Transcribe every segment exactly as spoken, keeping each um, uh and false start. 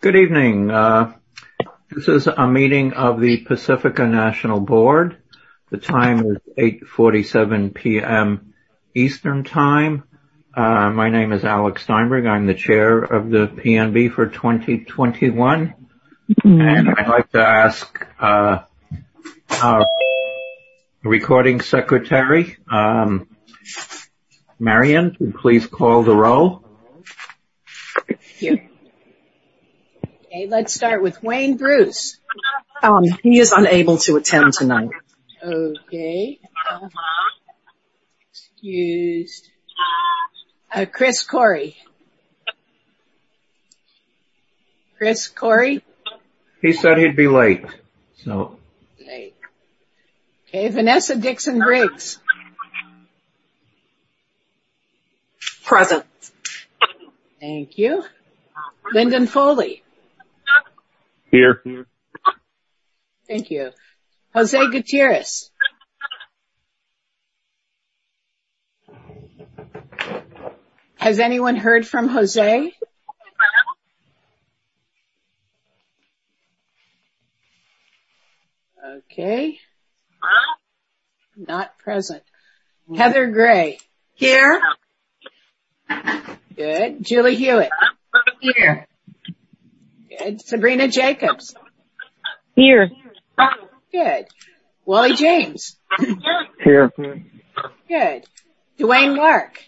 Good evening. Uh, this is a meeting of the Pacifica National Board. The time is eight forty-seven p.m. Eastern Time. Uh, my name is Alex Steinberg. I'm the chair of the P N B for twenty twenty-one. Mm-hmm. And I'd like to ask uh, our recording secretary, um, Marion, to please call the roll. Thank you. Okay, let's start with Wayne Bruce. Um, he is unable to attend tonight. Okay. Uh, excused. Uh, Chris Corey. Chris Corey? He said he'd be late, so. Late. Okay, Vanessa Dixon Briggs. Present. Thank you. Lyndon Foley. Here. Thank you. Jose Gutierrez. Has anyone heard from Jose? Okay. Not present. Heather Gray. Here. Good. Julie Hewitt. Here. Good. Sabrina Jacobs. Here. Good. Wally James. Here. Good. Dwayne Lark.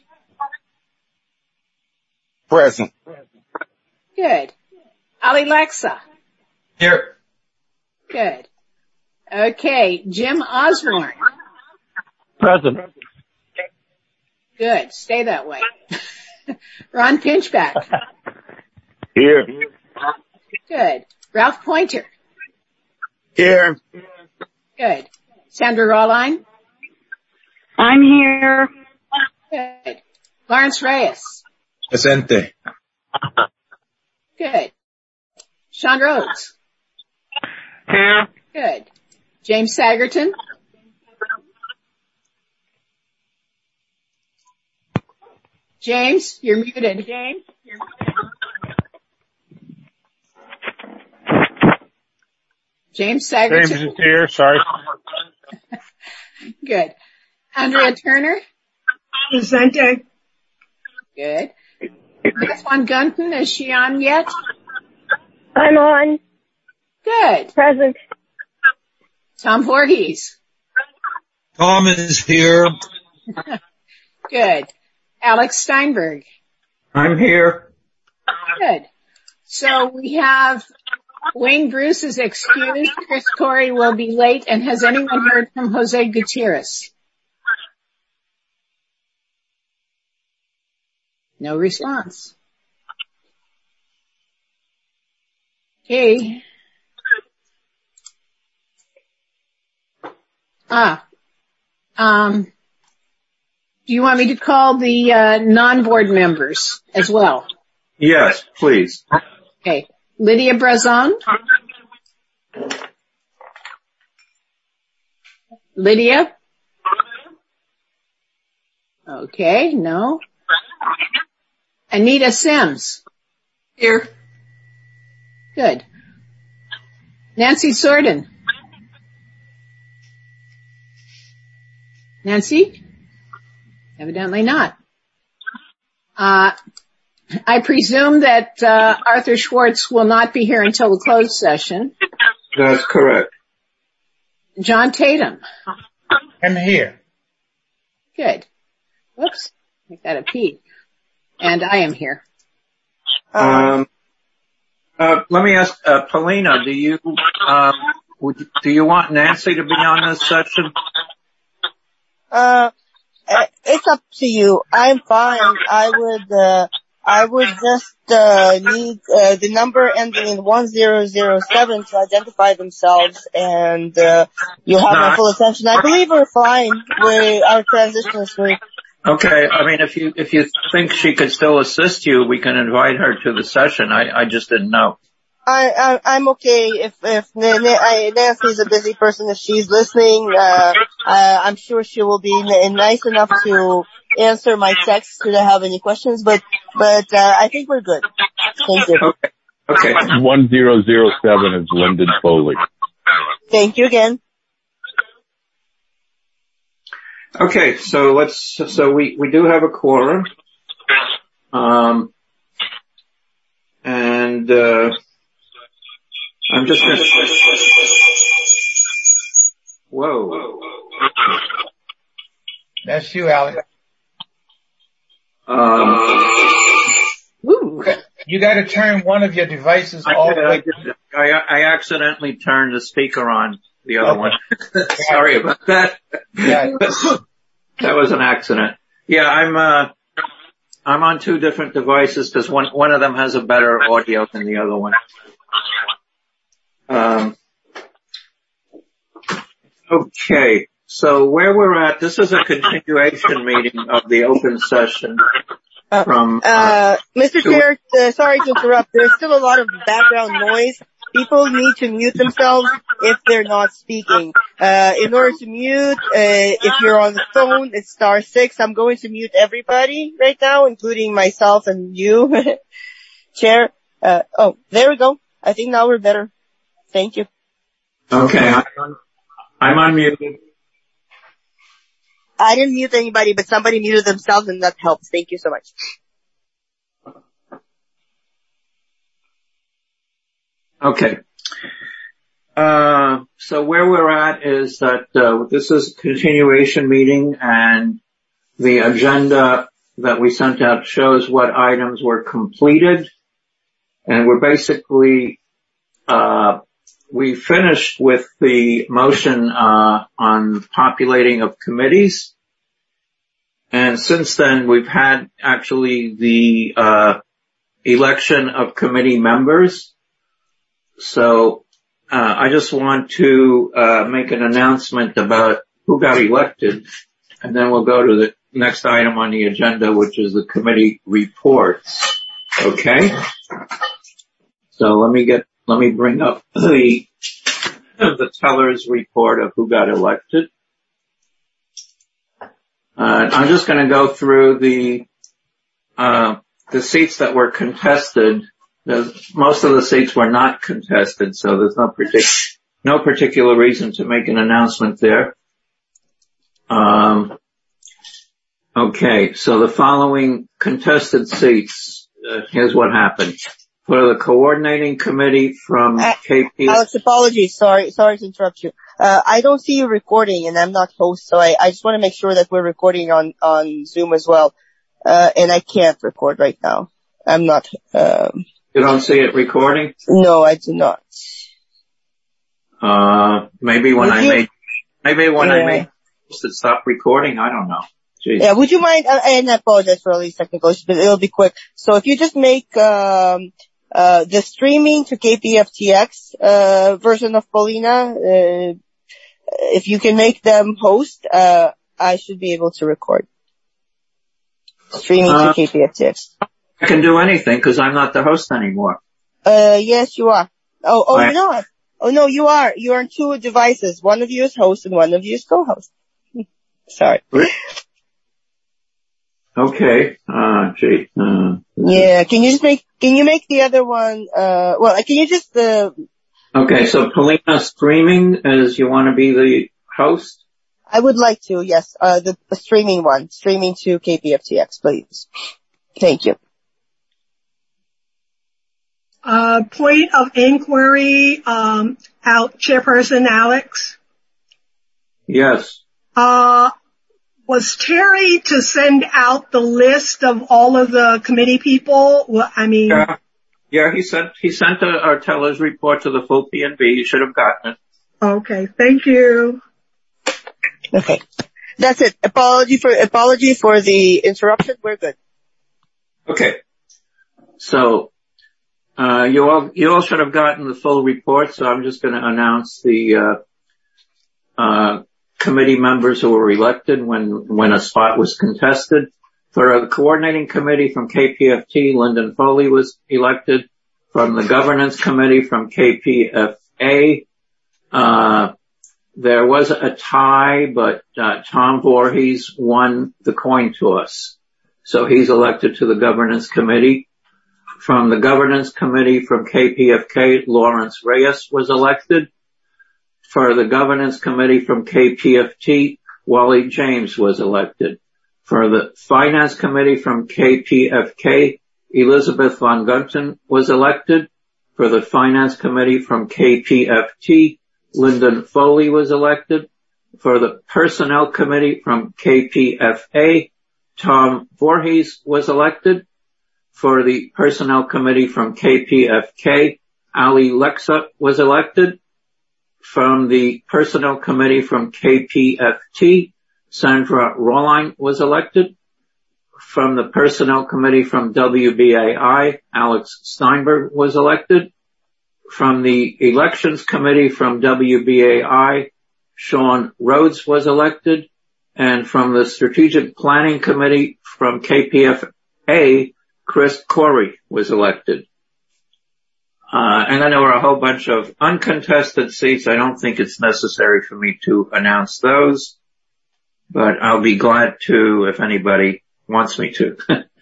Present. Good. Ali Lexa. Here. Good. Okay. Jim Osborne. Present. Good. Stay that way. Ron Pinchback. Here. Good. Ralph Pointer. Here. Good. Sandra Rawline. I'm here. Good. Lawrence Reyes. Presente. Good. Sean Rhodes. Here. Good. James Sagerton. James, you're muted. James, you're muted. James Sagerton. James is here. Sorry. Good. Andrea Turner. Presente. Good. Beth Von Gunten, is she on yet? I'm on. Good. Present. Tom Voorhees. Tom is here. Good. Alex Steinberg. I'm here. Good. So we have Wayne Bruce is excused. Chris Corey will be late. And has anyone heard from Jose Gutierrez? No response. Okay. Ah. Um, do you want me to call the uh, non-board members as well? Yes, please. Okay. Lydia Brazon. Lydia? Okay, no. Anita Sims. Here. Good. Nancy Sorden. Nancy? Evidently not. Uh, I presume that uh, Arthur Schwartz will not be here until the closed session. That's correct. John Tatum. I'm here. Good. Whoops. Make that a P. And I am here. Um, uh, let me ask, uh, Paulina, do you, um, would you, do you want Nancy to be on this session? Uh, it's up to you. I'm fine. I would, uh, I would just, uh, need, uh, the number ending in one zero zero seven to identify themselves, and, uh, you'll have my full attention. I believe we're fine. We, our transition is smooth. Okay, I mean, if you, if you think she could still assist you, we can invite her to the session. I, I just didn't know. I, I, I'm okay if, if Nancy's a busy person, if she's listening, uh, uh, I'm sure she will be n- nice enough to answer my text should I have any questions, but, but, uh, I think we're good. Thank you. Okay. Okay. one zero zero seven is Lyndon Foley. Thank you again. Okay, so let's, so we, we do have a quorum. Um, and, uh, I'm just gonna, whoa. That's you, Alex. Um, Ooh. You got to turn one of your devices I, all the I, way. I, I accidentally turned the speaker on the other one. Sorry about that. Yeah. That was an accident. Yeah, I'm, uh, I'm on two different devices because one, one of them has a better audio than the other one. Um, okay. So where we're at, this is a continuation meeting of the open session from, uh, uh Mister Chair, uh, sorry to interrupt. There's still a lot of background noise. People need to mute themselves if they're not speaking. Uh, in order to mute, uh, if you're on the phone, it's star six. I'm going to mute everybody right now, including myself and you, Chair. Uh, oh, there we go. I think now we're better. Thank you. Okay. I'm, I'm unmuted. I didn't mute anybody, but somebody muted themselves and that helps. Thank you so much. Okay. Uh, so where we're at is that, uh, this is a continuation meeting and the agenda that we sent out shows what items were completed. And we're basically, uh, we finished with the motion, uh, on populating of committees. And since then we've had actually the, uh, election of committee members. So, uh, I just want to, uh, make an announcement about who got elected, and then we'll go to the next item on the agenda, which is the committee reports. Okay? So let me get, let me bring up the, the teller's report of who got elected. Uh, I'm just gonna go through the, uh, the seats that were contested. There's, most of the seats were not contested, so there's no partic- no particular reason to make an announcement there. Um, okay, so the following contested seats, uh, here's what happened. For the coordinating committee from uh, K P. Alex, apologies. Sorry, sorry to interrupt you. Uh, I don't see you recording, and I'm not host, so I, I just want to make sure that we're recording on, on Zoom as well. Uh, and I can't record right now. I'm not, um, You don't see it recording? No, I do not. Uh, maybe when Would I you? made, maybe when Yeah. I made it stop recording, I don't know. Jeez. Yeah, would you mind, uh, and I apologize for all these technical issues, but it'll be quick. So if you just make, um, uh, the streaming to K P F T X, uh, version of Paulina, uh, if you can make them host, uh, I should be able to record. Streaming Uh, to K P F T X. I can do anything because I'm not the host anymore. Uh, yes, you are. Oh, oh, I- you're not. Oh, no, you are. You're on two devices. One of you is host and one of you is co-host. Sorry. Okay. Uh, gee. Uh, Yeah, can you just make, can you make the other one, uh, well, can you just, uh, okay, so Paulina streaming is you want to be the host? I would like to, yes, uh, the, the streaming one, streaming to K P F T X, please. Thank you. Uh, point of inquiry, um, out, Chairperson Alex. Yes. Uh, was Terry to send out the list of all of the committee people? Well, I mean, Yeah. Yeah, he sent, he sent a, our teller's report to the full P N B. You should have gotten it. okay, thank you. Okay. That's it. Apology for, apology for the interruption. We're good. Okay. So, uh, you all, you all should have gotten the full report, so I'm just going to announce the, uh, uh, committee members who were elected when, when a spot was contested. For a coordinating committee from K P F T, Lyndon Foley was elected. From the governance committee from K P F A, uh, there was a tie, but, uh, Tom Voorhees won the coin toss. So he's elected to the governance committee. From the Governance Committee from K P F K, Lawrence Reyes was elected. For the Governance Committee from K P F T, Wally James was elected. For the Finance Committee from K P F K, Elizabeth Von Gunten was elected. For the Finance Committee from K P F T, Lyndon Foley was elected. For the Personnel Committee from K P F A, Tom Voorhees was elected. For the Personnel Committee from K P F K, Ali Lexa was elected. From the Personnel Committee from K P F T, Sandra Rawline was elected. From the Personnel Committee from W B A I, Alex Steinberg was elected. From the Elections Committee from W B A I, Sean Rhodes was elected. And from the Strategic Planning Committee from K P F A, Chris Corey was elected. Uh, and then there were a whole bunch of uncontested seats. I don't think it's necessary for me to announce those, but I'll be glad to if anybody wants me to.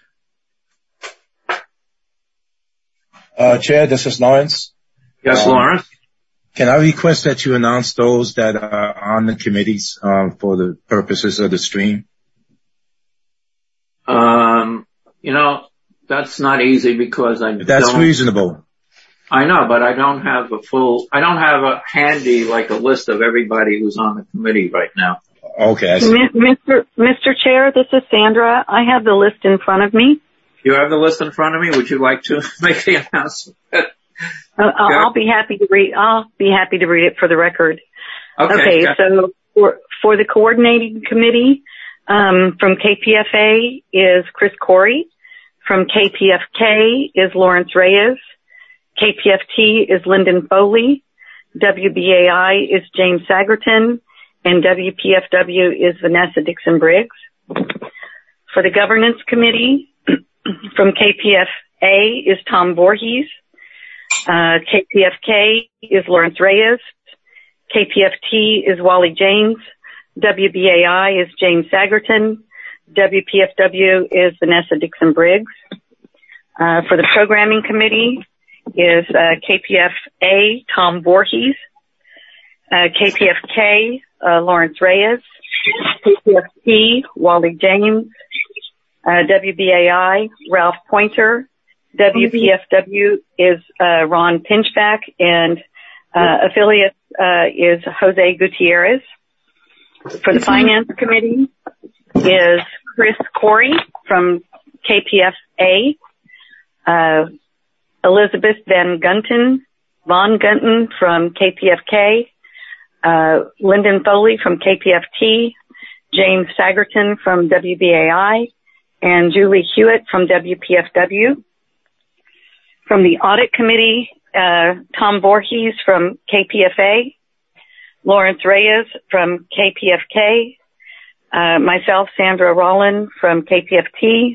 uh, Chair, this is Lawrence. Yes, um, Lawrence. Can I request that you announce those that are on the committees um, for the purposes of the stream? Um, you know, that's not easy because I That's don't... reasonable. I know, but I don't have a full, I don't have a handy, like a list of everybody who's on the committee right now. Okay. I see. Mister Mister Chair, this is Sandra. I have the list in front of me. You have the list in front of me? Would you like to make the announcement? uh, I'll, I'll be happy to read, I'll be happy to read it for the record. Okay. Okay, so for, for the coordinating committee, um, from K P F A is Chris Corey. From K P F K is Lawrence Reyes. K P F T is Lyndon Foley. W B A I is James Sagerton. And W P F W is Vanessa Dixon Briggs. For the governance committee, from K P F A is Tom Voorhees. Uh, K P F K is Lawrence Reyes. K P F T is Wally James. W B A I is James Sagerton. W P F W is Vanessa Dixon Briggs. Uh, for the programming committee is uh, K P F A, Tom Voorhees. Uh, K P F K, uh, Lawrence Reyes. K P F T, Wally James. Uh, W B A I, Ralph Pointer. W P F W is uh, Ron Pinchback, and uh, affiliate uh, is Jose Gutierrez. For the finance committee is Chris Corey from K P F A. Uh, Elizabeth Van Gunten, Von Gunten from K P F K, uh, Lyndon Foley from K P F T, James Sagerton from W B A I, and Julie Hewitt from W P F W. From the audit committee, uh, Tom Voorhees from K P F A, Lawrence Reyes from K P F K, uh, myself, Sandra Rawline from K P F T.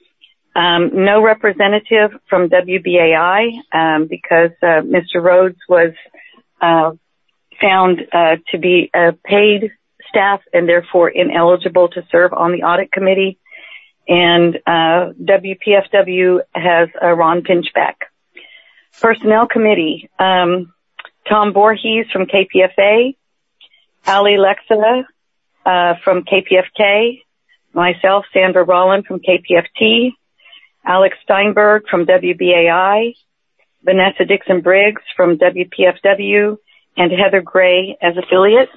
Um, no representative from W B A I, um, because, uh, Mister Rhodes was, uh, found, uh, to be a paid staff and therefore ineligible to serve on the audit committee. And, uh, W P F W has uh, Ron Pinchback. Personnel committee, um, Tom Voorhees from K P F A, Ali Lexa, uh, from K P F K, myself, Sandra Rawline from K P F T, Alex Steinberg from W B A I, Vanessa Dixon Briggs from W P F W, and Heather Gray as affiliate.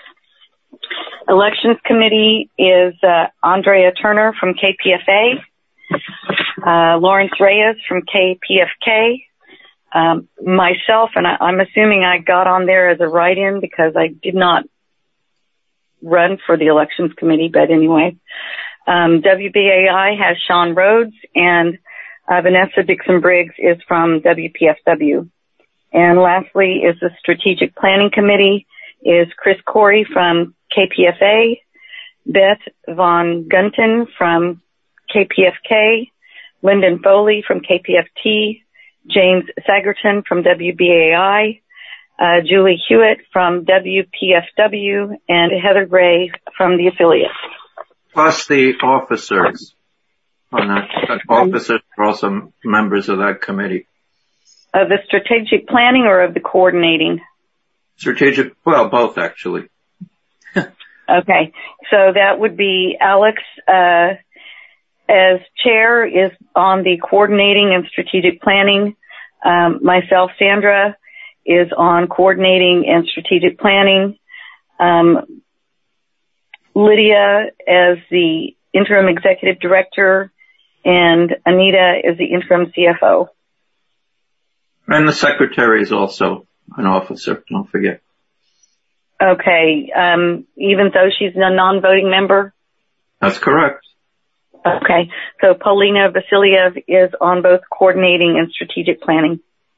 Elections committee is uh, Andrea Turner from K P F A, uh, Lawrence Reyes from K P F K, um, myself, and I, I'm assuming I got on there as a write-in because I did not run for the elections committee, but anyway. Um, W B A I has Sean Rhodes, and uh, Vanessa Dixon Briggs is from W P F W. And lastly is the Strategic Planning Committee is Chris Corey from K P F A, Beth Von Gunten from K P F K, Lyndon Foley from K P F T, James Sagerton from W B A I, uh, Julie Hewitt from W P F W, and Heather Gray from the affiliate. Plus the officers. on that? Officers are also members of that committee. Of the strategic planning or of the coordinating? Strategic, well, both actually. Okay, so that would be Alex, uh, as chair, is on the coordinating and strategic planning. Um, myself, Sandra, is on coordinating and strategic planning. Um, Lydia as the interim executive director, and Anita is the interim C F O. And the secretary is also an officer, don't forget. Okay, um, even though she's a non-voting member? That's correct. Okay, so Paulina Vasiliev is on both coordinating and strategic planning.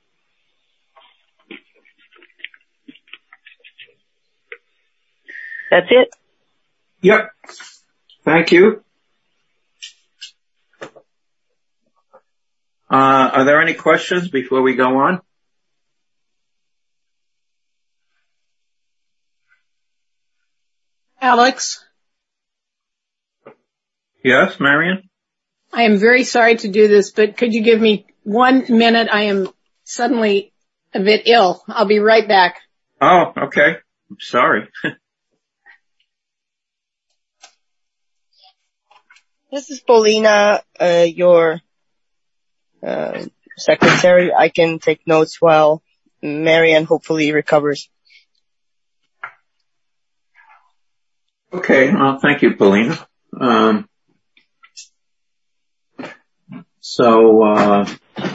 That's it? Yep. Thank you. Uh, are there any questions before we go on? Alex? Yes, Marion? I am very sorry to do this, but could you give me one minute? I am suddenly a bit ill. I'll be right back. Oh, okay. I'm sorry. This is Paulina, uh, your uh, secretary. I can take notes while Marianne hopefully recovers. Okay, well, thank you, Paulina. Um, so, uh...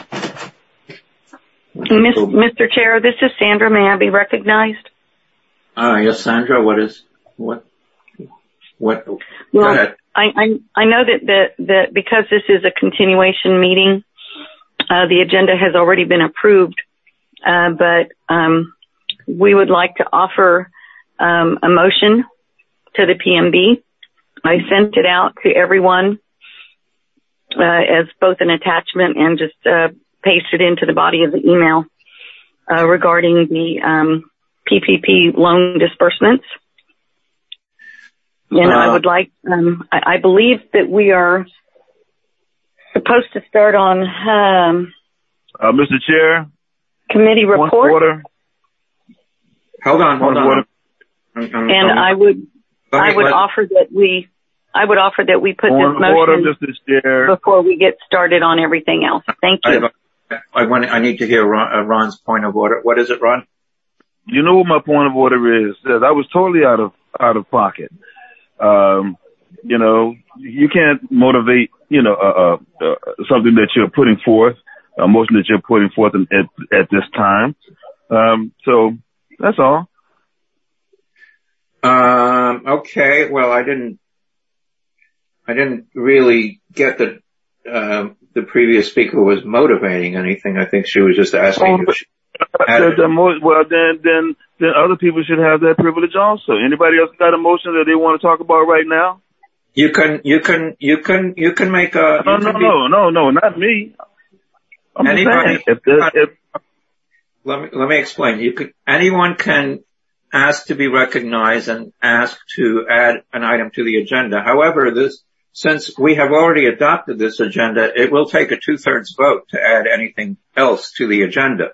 Miss, Mister Chair, this is Sandra. May I be recognized? Uh, yes, Sandra, what is, what, what, well, go ahead. I, I, I know that, that, that because this is a continuation meeting, uh, the agenda has already been approved, uh, but, um, we would like to offer, um, a motion to the P M B. I sent it out to everyone, uh, as both an attachment and just, uh, pasted into the body of the email, uh, regarding the, um, P P P loan disbursements. And uh, I would like, um, I, I believe that we are supposed to start on, um, uh, Mister Chair. Committee report. Order. Hold on, hold on. I'm, I'm, and I'm, I would, I would offer that we, I would offer that we put this motion order, Mister Chair, before we get started on everything else. Thank you. I, I want, I need to hear Ron, uh, Ron's point of order. What is it, Ron? You know what my point of order is? That I was totally out of, out of pocket. Um, you know, you can't motivate, you know, uh, uh, something that you're putting forth, a motion that you're putting forth at, at this time. Um, so that's all. Um, okay. Well, I didn't, I didn't really get that, uh, the previous speaker was motivating anything. I think she was just asking if she had well, then, then, then other people should have that privilege also. Anybody else got a motion that they want to talk about right now? You can, you can, you can, you can make a. No, no, be, no, no, no, not me. I'm anybody, just saying, if there, if, let me, let me explain. You could, anyone can ask to be recognized and ask to add an item to the agenda. However, this, since we have already adopted this agenda, it will take a two-thirds vote to add anything else to the agenda.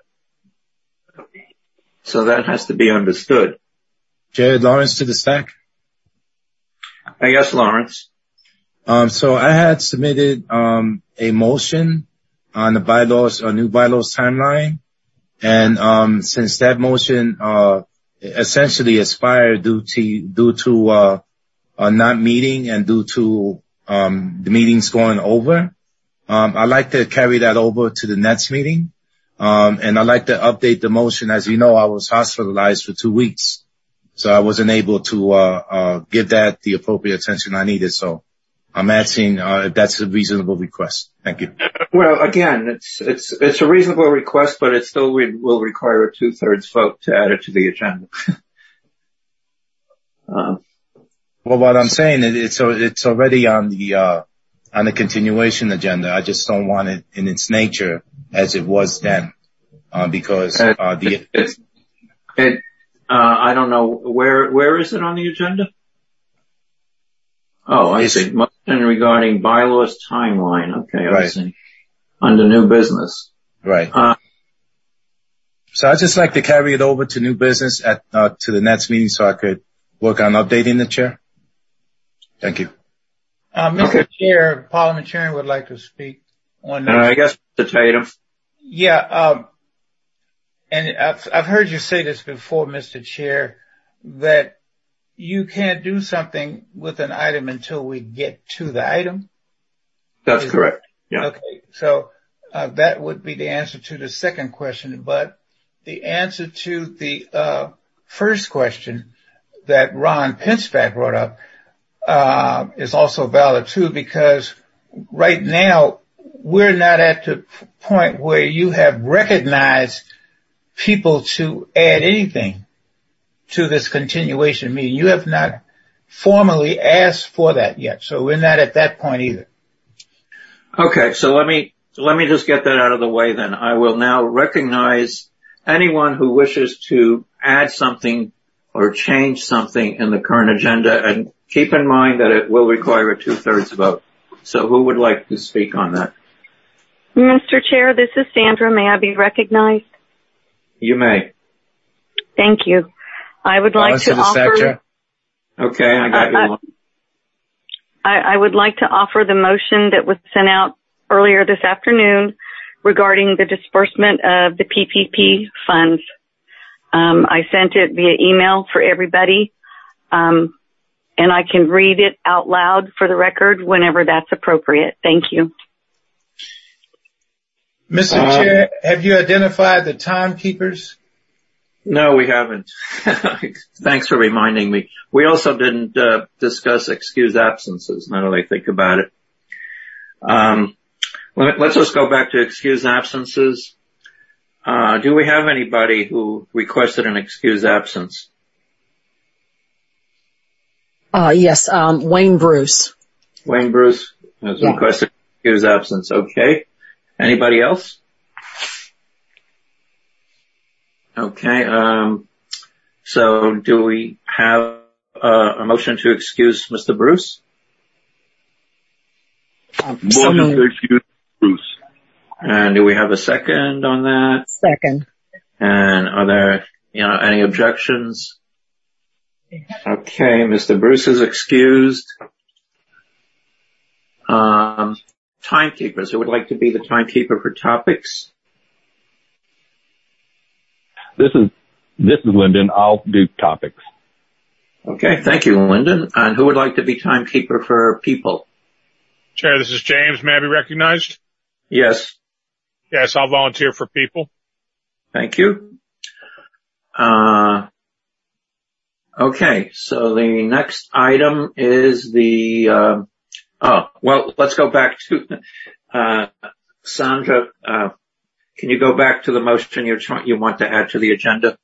So that has to be understood. Jared Lawrence to the stack. Uh, yes, Lawrence. Um, so I had submitted, um, a motion on the bylaws, a new bylaws timeline. And, um, since that motion, uh, essentially expired due to, due to, uh, uh, not meeting and due to, um, the meetings going over, um, I'd like to carry that over to the next meeting. Um, and I'd like to update the motion. As you know, I was hospitalized for two weeks. So I wasn't able to, uh, uh, give that the appropriate attention I needed. So I'm asking, uh, if that's a reasonable request. Thank you. Well, again, it's, it's, it's a reasonable request, but it still will require a two-thirds vote to add it to the agenda. uh, well, what I'm saying is it's, it's already on the, uh, on the continuation agenda. I just don't want it in its nature as it was then, uh, because, uh, the, it, it, it uh, I don't know, where, where is it on the agenda? Oh, I see. regarding bylaws timeline. Okay, I Right. see. Under new business. Right. Uh, So I'd just like to carry it over to new business at, uh, to the next meeting so I could work on updating the chair. Thank you. Uh, Mister Okay. Chair, parliamentarian would like to speak on uh, this. I guess Mister Tatum. Yeah, um, and I've, I've heard you say this before, Mister Chair, that you can't do something with an item until we get to the item. That's Is- correct. Yeah. Okay, so uh, that would be the answer to the second question, but the answer to the uh, first question that Ron Pinchback brought up uh, is also valid too, because right now we're not at the point where you have recognized people to add anything to this continuation meeting. You have not formally asked for that yet, so we're not at that point either. Okay, so let me let me just get that out of the way then. I will now recognize anyone who wishes to add something or change something in the current agenda, and keep in mind that it will require a two-thirds vote. So who would like to speak on that? Mister Chair, this is Sandra. May I be recognized? You may. Thank you. I would like to offer... Okay, I got Uh, you. I, I would like to offer the motion that was sent out earlier this afternoon regarding the disbursement of the P P P funds. Um, I sent it via email for everybody, um, and I can read it out loud for the record whenever that's appropriate. Thank you. Mister Uh, Chair, have you identified the timekeepers? No, we haven't. Thanks for reminding me. We also didn't uh, discuss excused absences, now that I think about it. Um, let, let's just go back to excused absences. Uh, do we have anybody who requested an excused absence? Uh, yes, um, Wayne Bruce. Wayne Bruce has Yeah. requested an excused absence. Okay. Anybody else? Okay. Um, so do we have uh, a motion to excuse Mister Bruce? Um, so Motion to moved. excuse Bruce. And do we have a second on that? Second. And are there, you know, any objections? Okay, Mister Bruce is excused. Um, timekeepers, who would like to be the timekeeper for topics? This is this is Lyndon. I'll do topics. Okay, thank you, Lyndon. And who would like to be timekeeper for people? Chair, this is James. May I be recognized? Yes, Yes, I'll volunteer for people. thank you. Uh, okay, so the next item is the, uh, oh, well, let's go back to, uh, Sandra, uh, can you go back to the motion you're trying, you want to add to the agenda?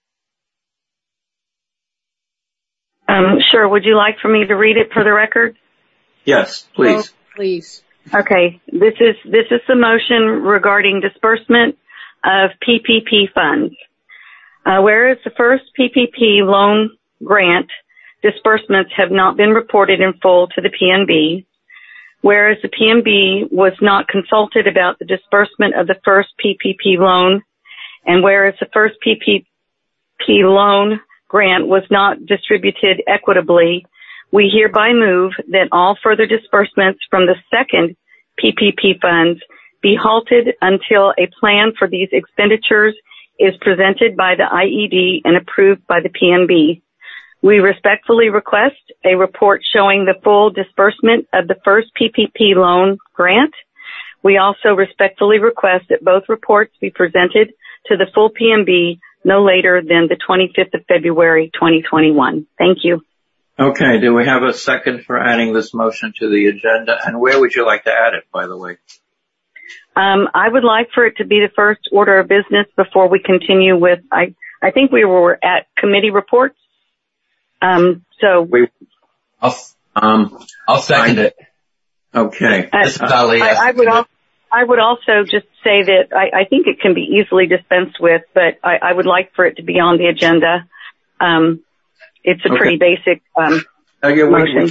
Um, sure. Would you like for me to read it for the record? Yes, please. Oh, please. Okay. This is this is the motion regarding disbursement of P P P funds. Uh, whereas the first P P P loan grant disbursements have not been reported in full to the P N B, whereas the P N B was not consulted about the disbursement of the first P P P loan, and whereas the first P P P loan grant was not distributed equitably, we hereby move that all further disbursements from the second P P P funds be halted until a plan for these expenditures is presented by the I E D and approved by the P N B. We respectfully request a report showing the full disbursement of the first P P P loan grant. We also respectfully request that both reports be presented to the full P N B no later than the twenty-fifth of February, twenty twenty-one. Thank you. Okay, do we have a second for adding this motion to the agenda? And where would you like to add it, by the way? Um, I would like for it to be the first order of business before we continue with, I, I think we were at committee reports. Um, so. We, I'll, um, I'll second I, it. Okay. Uh, This is Ali. I, I would al- I would also just say that I, I think it can be easily dispensed with, but I, I would like for it to be on the agenda. Um, it's a Okay. pretty basic, um, Uh, yeah, we, motion. we,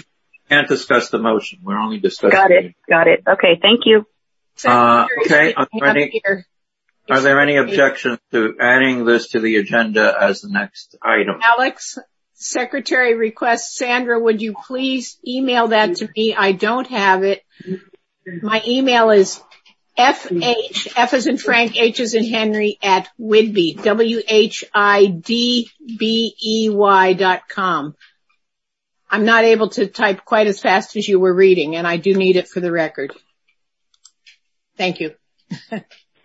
can't discuss the motion. We're only discussing. Got it. Got it. Okay. Thank you. Uh, okay. Are there, any, are there any objections to adding this to the agenda as the next item? Alex, Secretary requests, Sandra, would you please email that to me? I don't have it. My email is F H, F as in Frank, H as in Henry, at Whidbey, W H I D B E Y dot com. I'm not able to type quite as fast as you were reading, and I do need it for the record. Thank you. um,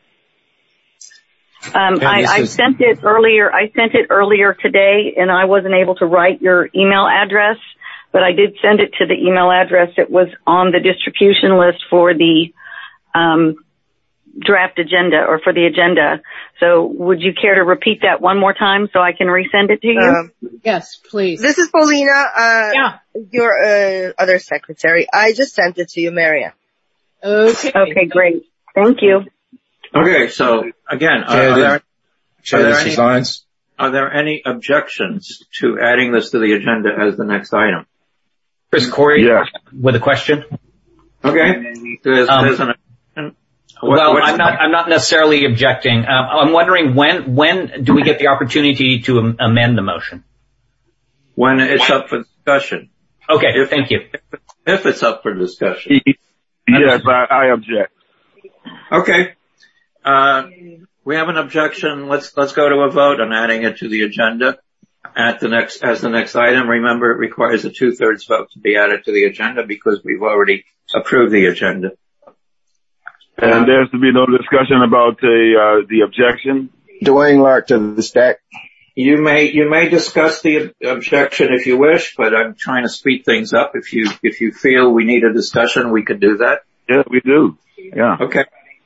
I, I sent it earlier. I sent it earlier today, and I wasn't able to write your email address, but I did send it to the email address that was on the distribution list for the um, draft agenda or for the agenda. So would you care to repeat that one more time so I can resend it to you? Um, yes, please. This is Paulina, uh, yeah. your uh, other secretary. I just sent it to you, Marianne. Okay. Okay, great. Thank you. Okay, so again, are, Chair, are, there, Chair, are, there this any, is are there any objections to adding this to the agenda as the next item? Chris Corey, yes. with a question. Okay. There's, um, there's an, what, well, I'm not. I'm not necessarily objecting. Um, I'm wondering when. When do we get the opportunity to am- amend the motion? When it's up for discussion. Okay. If, thank you. If, if it's up for discussion. Yes, I, I object. Okay. Uh, we have an objection. Let's let's go to a vote on adding it to the agenda at the next as the next item. Remember, it requires a two-thirds vote to be added to the agenda because we've already approved the agenda. And there's to be no discussion about the uh, the objection. Dwayne Lark to the stack. You may you may discuss the objection if you wish, but I'm trying to speed things up. If you if you feel we need a discussion, we could do that. Yeah, we do. Yeah. Okay.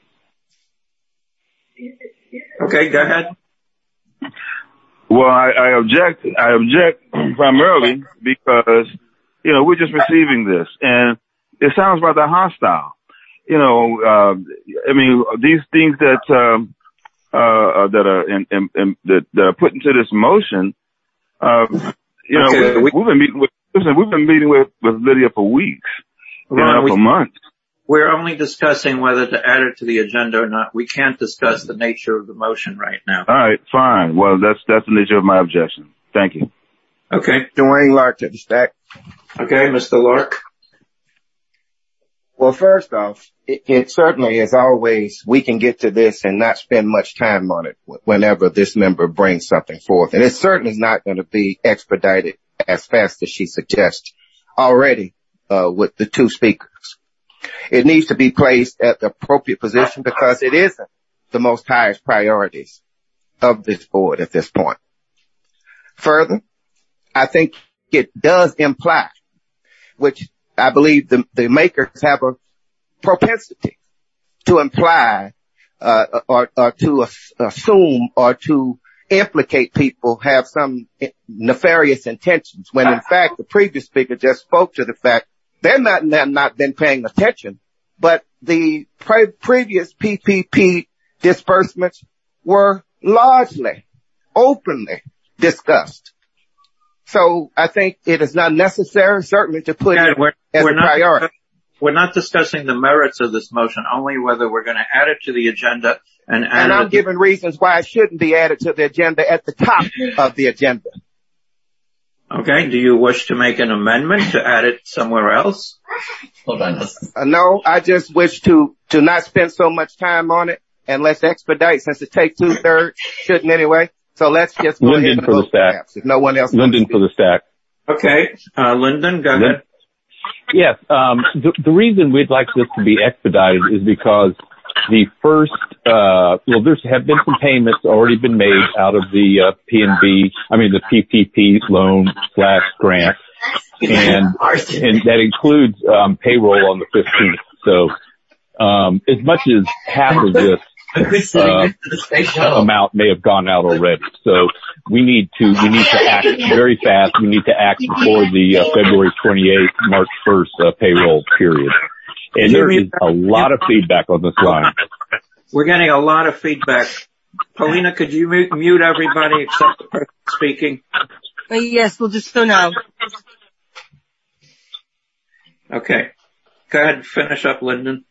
Okay, go ahead. Well, I, I object. I object primarily because you know we're just receiving this, and it sounds rather hostile. You know, uh, I mean, these things that um, uh, that are in, in, in, that, that are put into this motion. Uh, you know, okay, we, we, we've been meeting with listen, we've been meeting with, with Lydia for weeks, you know, we, for months. We're only discussing whether to add it to the agenda or not. We can't discuss the nature of the motion right now. All right, fine. Well, that's that's the nature of my objection. Thank you. Okay. Dwayne Lark to the stack. Okay, Mister Lark. Well, first off, it, it certainly, as always, we can get to this and not spend much time on it whenever this member brings something forth. And it certainly is not going to be expedited as fast as she suggests already uh, with the two speakers. It needs to be placed at the appropriate position because it isn't the most highest priorities of this board at this point. Further, I think it does imply, which I believe the, the makers have a propensity to imply uh, or, or to assume or to implicate people have some nefarious intentions, when in fact the previous speaker just spoke to the fact they're not, they're not been paying attention, but the pre- previous P P P disbursements were largely, openly discussed. So I think it is not necessary, certainly, to put yeah, it we're, as we're a not, priority. We're not discussing the merits of this motion, only whether we're going to add it to the agenda and add And I'm it giving reasons why it shouldn't be added to the agenda at the top of the agenda. Okay. Do you wish to make an amendment to add it somewhere else? Hold on. Uh, no, I just wish to, to not spend so much time on it and let's expedite since it takes two thirds, shouldn't anyway. So let's just go Lyndon ahead and for the vote stack. perhaps, if no one else. Lyndon for the stack. Okay. Uh, Lyndon, go ahead. Yes. Um, the, the reason we'd like this to be expedited is because the first, uh, well, there's have been some payments already been made out of the uh, P N B, I mean the P P P loan slash grant, and and that includes um, payroll on the fifteenth. So um, as much as half of this uh, amount may have gone out already, so we need to we need to act very fast. We need to act before the uh, February twenty-eighth, March first uh, payroll period. And there is a lot of feedback on this line. We're getting a lot of feedback. Paulina, could you mute, mute everybody except the person speaking? Uh, yes, we'll just go now. Okay. Go ahead and finish up, Lyndon.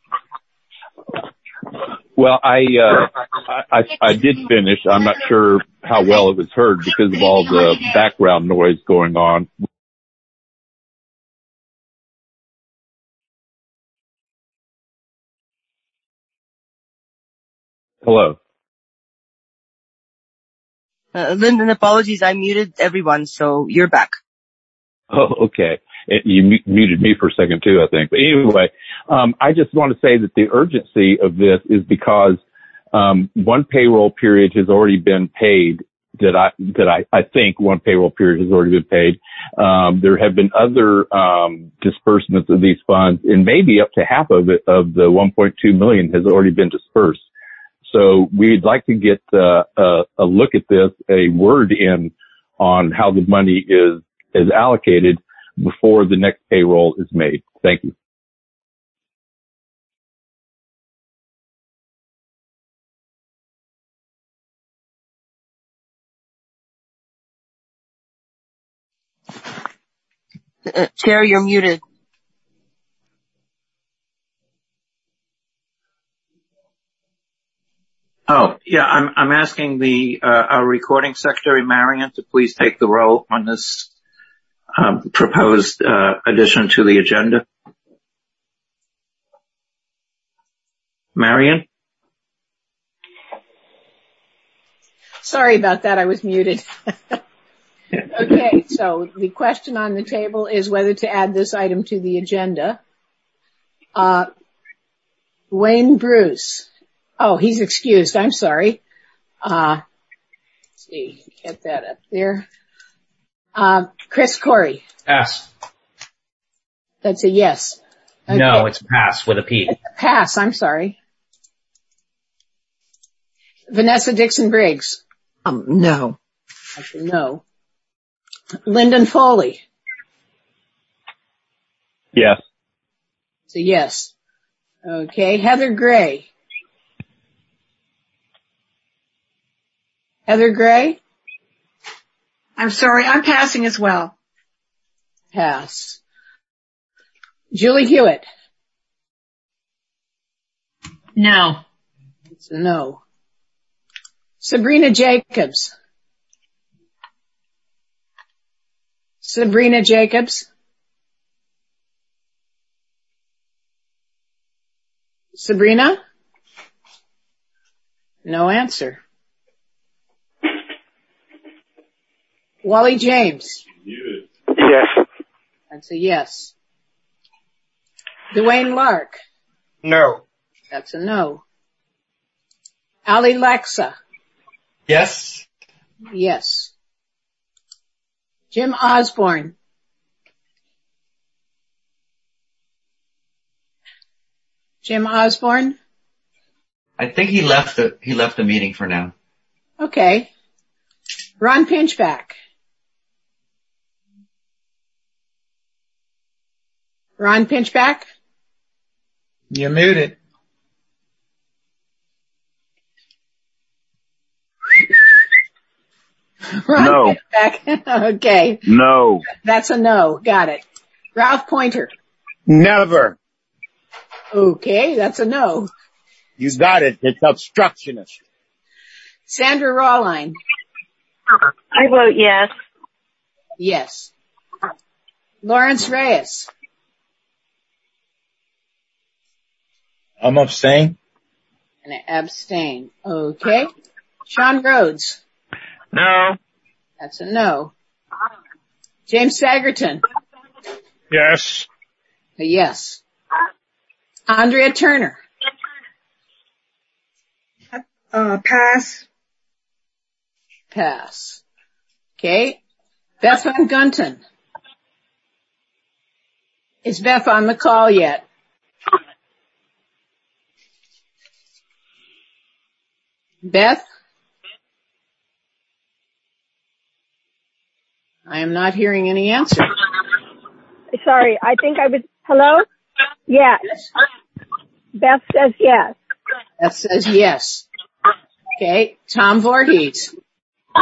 Well, I, uh, I, I did finish. I'm not sure how well it was heard because of all the background noise going on. Hello. Uh, Lyndon, apologies. I muted everyone, so you're back. Oh, okay. You m- muted me for a second too, I think. But anyway, um, I just want to say that the urgency of this is because um, one payroll period has already been paid. That I that I, I think one payroll period has already been paid. Um, there have been other um, disbursements of these funds, and maybe up to half of it of the one point two million has already been dispersed. So we'd like to get uh, a, a look at this, a word in on how the money is is allocated before the next payroll is made. Thank you. Uh, Chair, you're muted. Oh, yeah, I'm, I'm asking the, uh, our recording secretary, Marion, to please take the roll on this, um, proposed, uh, addition to the agenda. Marion? Sorry about that. I was muted. Okay, so the question on the table is whether to add this item to the agenda. Uh, Wayne Bruce. Oh, he's excused. I'm sorry. Uh, let's see, get that up there. Uh, Chris Corey. Pass. That's a yes. Okay. No, it's pass with a P. It's a pass. I'm sorry. Vanessa Dixon Briggs. Um, no. That's a no. Lyndon Foley. Yes. It's a yes. Okay. Heather Gray. Heather Gray? I'm sorry, I'm passing as well. Pass. Julie Hewitt? No. It's a no. Sabrina Jacobs? Sabrina Jacobs? Sabrina? No answer. Wally James? Yes. That's a yes. Dwayne Lark? No. That's a no. Ali Lexa? Yes. Yes. Jim Osborne? Jim Osborne? I think he left the he left the meeting for now. Okay. Ron Pinchback? Ron Pinchback? You're muted. Ron No. Pinchback. Okay. No. That's a no. Got it. Ralph Pointer? Never. Okay, that's a no. You got it. It's obstructionist. Sandra Rawline? I vote yes. Yes. Lawrence Reyes? I'm abstaining. And I abstain. Okay. Sean Rhodes? No. That's a no. James Sagerton? Yes. A yes. Andrea Turner? Uh, pass. Pass. Okay. Beth Van Gunten? Is Beth on the call yet? Beth? I am not hearing any answer. Sorry, I think I was, hello? Yes. Beth says yes. Beth says yes. Okay. Tom Voorhees?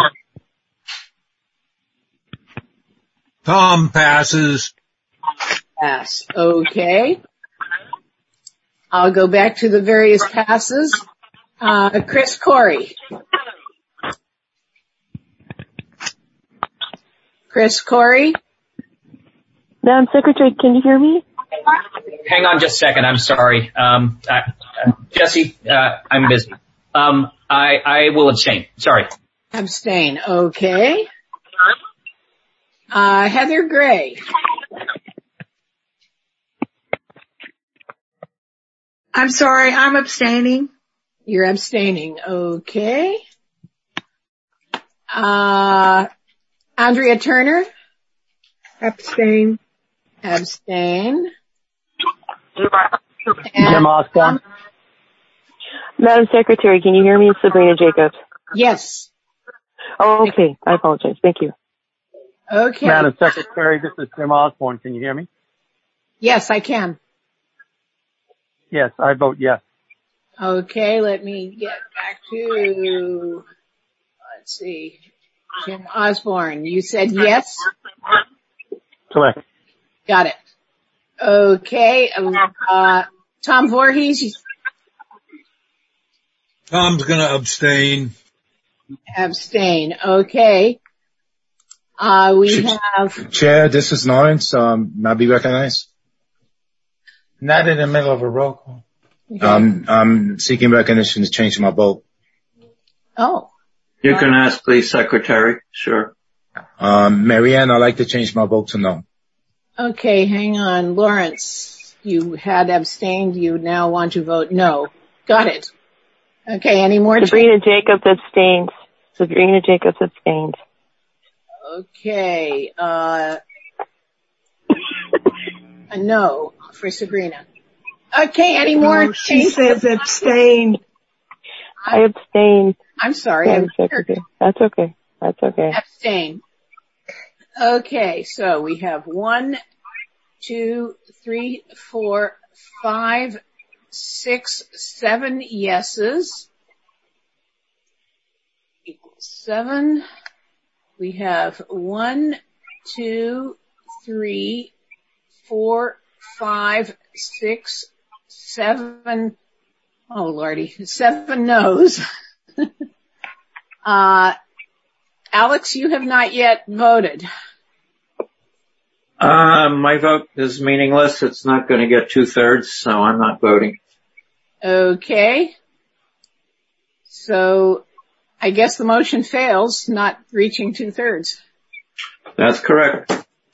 Tom passes. Pass. Okay. I'll go back to the various passes. Uh, Chris Corey. Chris Corey. Madam Secretary, can you hear me? Hang on just a second. I'm sorry. Um, I, uh, Jesse, uh, I'm busy. Um, I, I will abstain. Sorry. Abstain. Okay. Uh, Heather Gray. I'm sorry, I'm abstaining. You're abstaining. Okay. Uh, Andrea Turner. Abstain. Abstain. Jim Osborne. Madam Secretary, can you hear me? It's Sabrina Jacobs. Yes. Oh, okay. I apologize. Thank you. Okay. Madam Secretary, this is Jim Osborne. Can you hear me? Yes, I can. Yes, I vote yes. Okay, let me get back to, let's see, Jim Osborne. You said yes? Correct. Got it. Okay, uh, Tom Voorhees? Tom's gonna abstain. Abstain. Okay. Uh, we Ch- have... Chair, this is Lawrence. Um, may I be recognized? Not in the middle of a roll call. Okay. Um, I'm seeking recognition to change my vote. Oh. You can ask, please, Secretary. Sure. Um, Marianne, I'd like to change my vote to no. Okay, hang on. Lawrence, you had abstained. You now want to vote no. Got it. Okay, any more? Sabrina Jacobs abstains. Sabrina Jacobs abstains. Okay, uh, a no for Sabrina. Okay, any more? Oh, she says abstain. I abstain. I'm sorry. Madam I'm Secretary. That's okay. That's okay. Abstain. Okay, so we have one, two, three, four, five, six, seven yeses. Equals seven. We have one, two, three, four, five, six, seven. Oh, Lordy, seven no's. uh, Alex, you have not yet voted. Uh, my vote is meaningless. It's not going to get two thirds, so I'm not voting. Okay. So I guess the motion fails, not reaching two thirds. That's correct.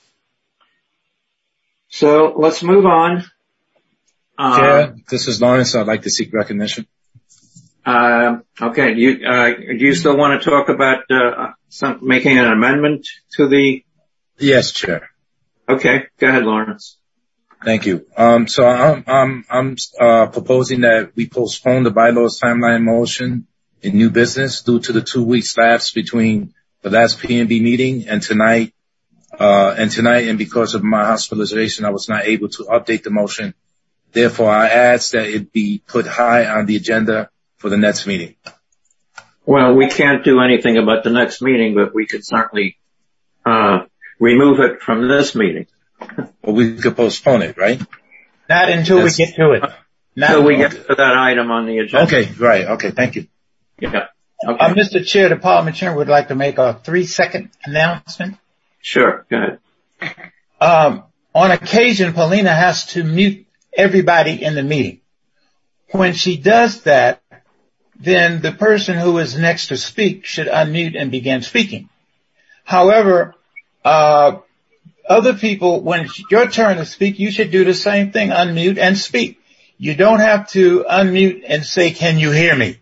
So let's move on. Uh, Chair, this is Lawrence. I'd like to seek recognition. Uh, okay. Do you, uh, do you still want to talk about, uh, some, making an amendment to the? Yes, Chair. Okay. Go ahead, Lawrence. Thank you. Um, so I'm, I'm, I'm, uh, proposing that we postpone the bylaws timeline motion in new business due to the two weeks lapse between the last P and B meeting and tonight, uh, and tonight. And because of my hospitalization, I was not able to update the motion. Therefore, I ask that it be put high on the agenda for the next meeting. Well, we can't do anything about the next meeting, but we could certainly, uh, remove it from this meeting. Well, we could postpone it, right? Not until That's, we get to it. Not until we get to that item on the agenda. Okay, right. Okay, thank you. Yeah. Okay. Uh, Mister Chair, the parliamentarian would like to make a three-second announcement. Sure, go ahead. Um, on occasion, Paulina has to mute everybody in the meeting. When she does that, then the person who is next to speak should unmute and begin speaking. However, uh, other people, when it's your turn to speak, you should do the same thing, unmute and speak. You don't have to unmute and say, "Can you hear me?"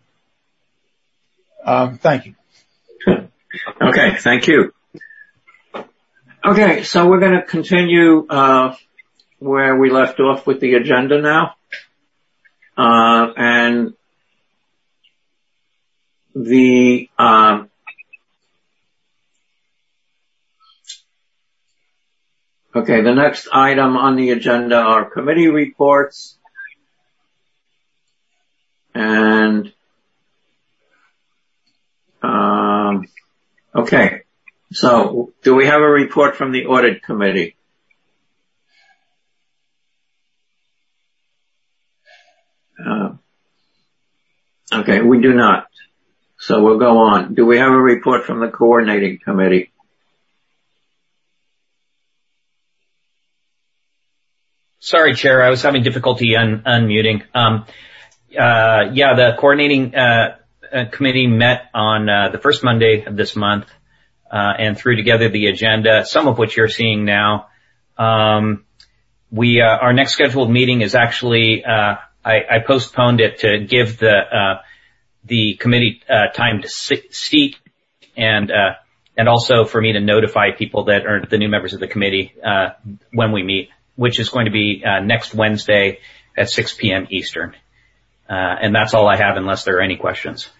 Um, thank you. Okay, thank you. Okay, so we're going to continue uh where we left off with the agenda now. Uh, and the, um, okay, the next item on the agenda are committee reports. And, um, okay. So do we have a report from the audit committee? Okay, we do not. So we'll go on. Do we have a report from the coordinating committee? Sorry, Chair, I was having difficulty un- unmuting. Um, uh, yeah, the coordinating uh, uh, committee met on uh, the first Monday of this month uh, and threw together the agenda, some of which you're seeing now. Um, we uh, our next scheduled meeting is actually uh, I, I postponed it to give the uh, the committee uh, time to sit, seat and uh, and also for me to notify people that are the new members of the committee uh, when we meet, which is going to be uh, next Wednesday at six p.m. Eastern. Uh, and that's all I have unless there are any questions.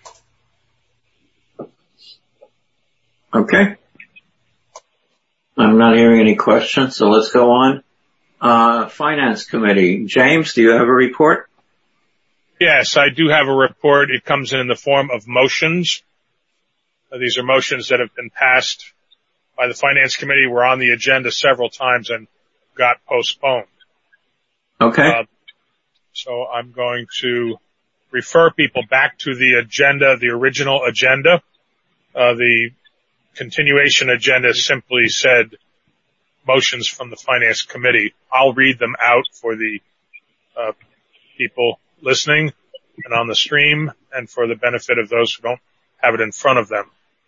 Okay. I'm not hearing any questions, so let's go on. Uh, Finance Committee. James, do you have a report? Yes, I do have a report. It comes in the form of motions. Uh, these are motions that have been passed by the Finance Committee, were on the agenda several times and got postponed. Okay. Uh, so I'm going to refer people back to the agenda, the original agenda. Uh, the continuation agenda simply said motions from the Finance Committee. I'll read them out for the uh, people listening and on the stream and for the benefit of those who don't have it in front of them.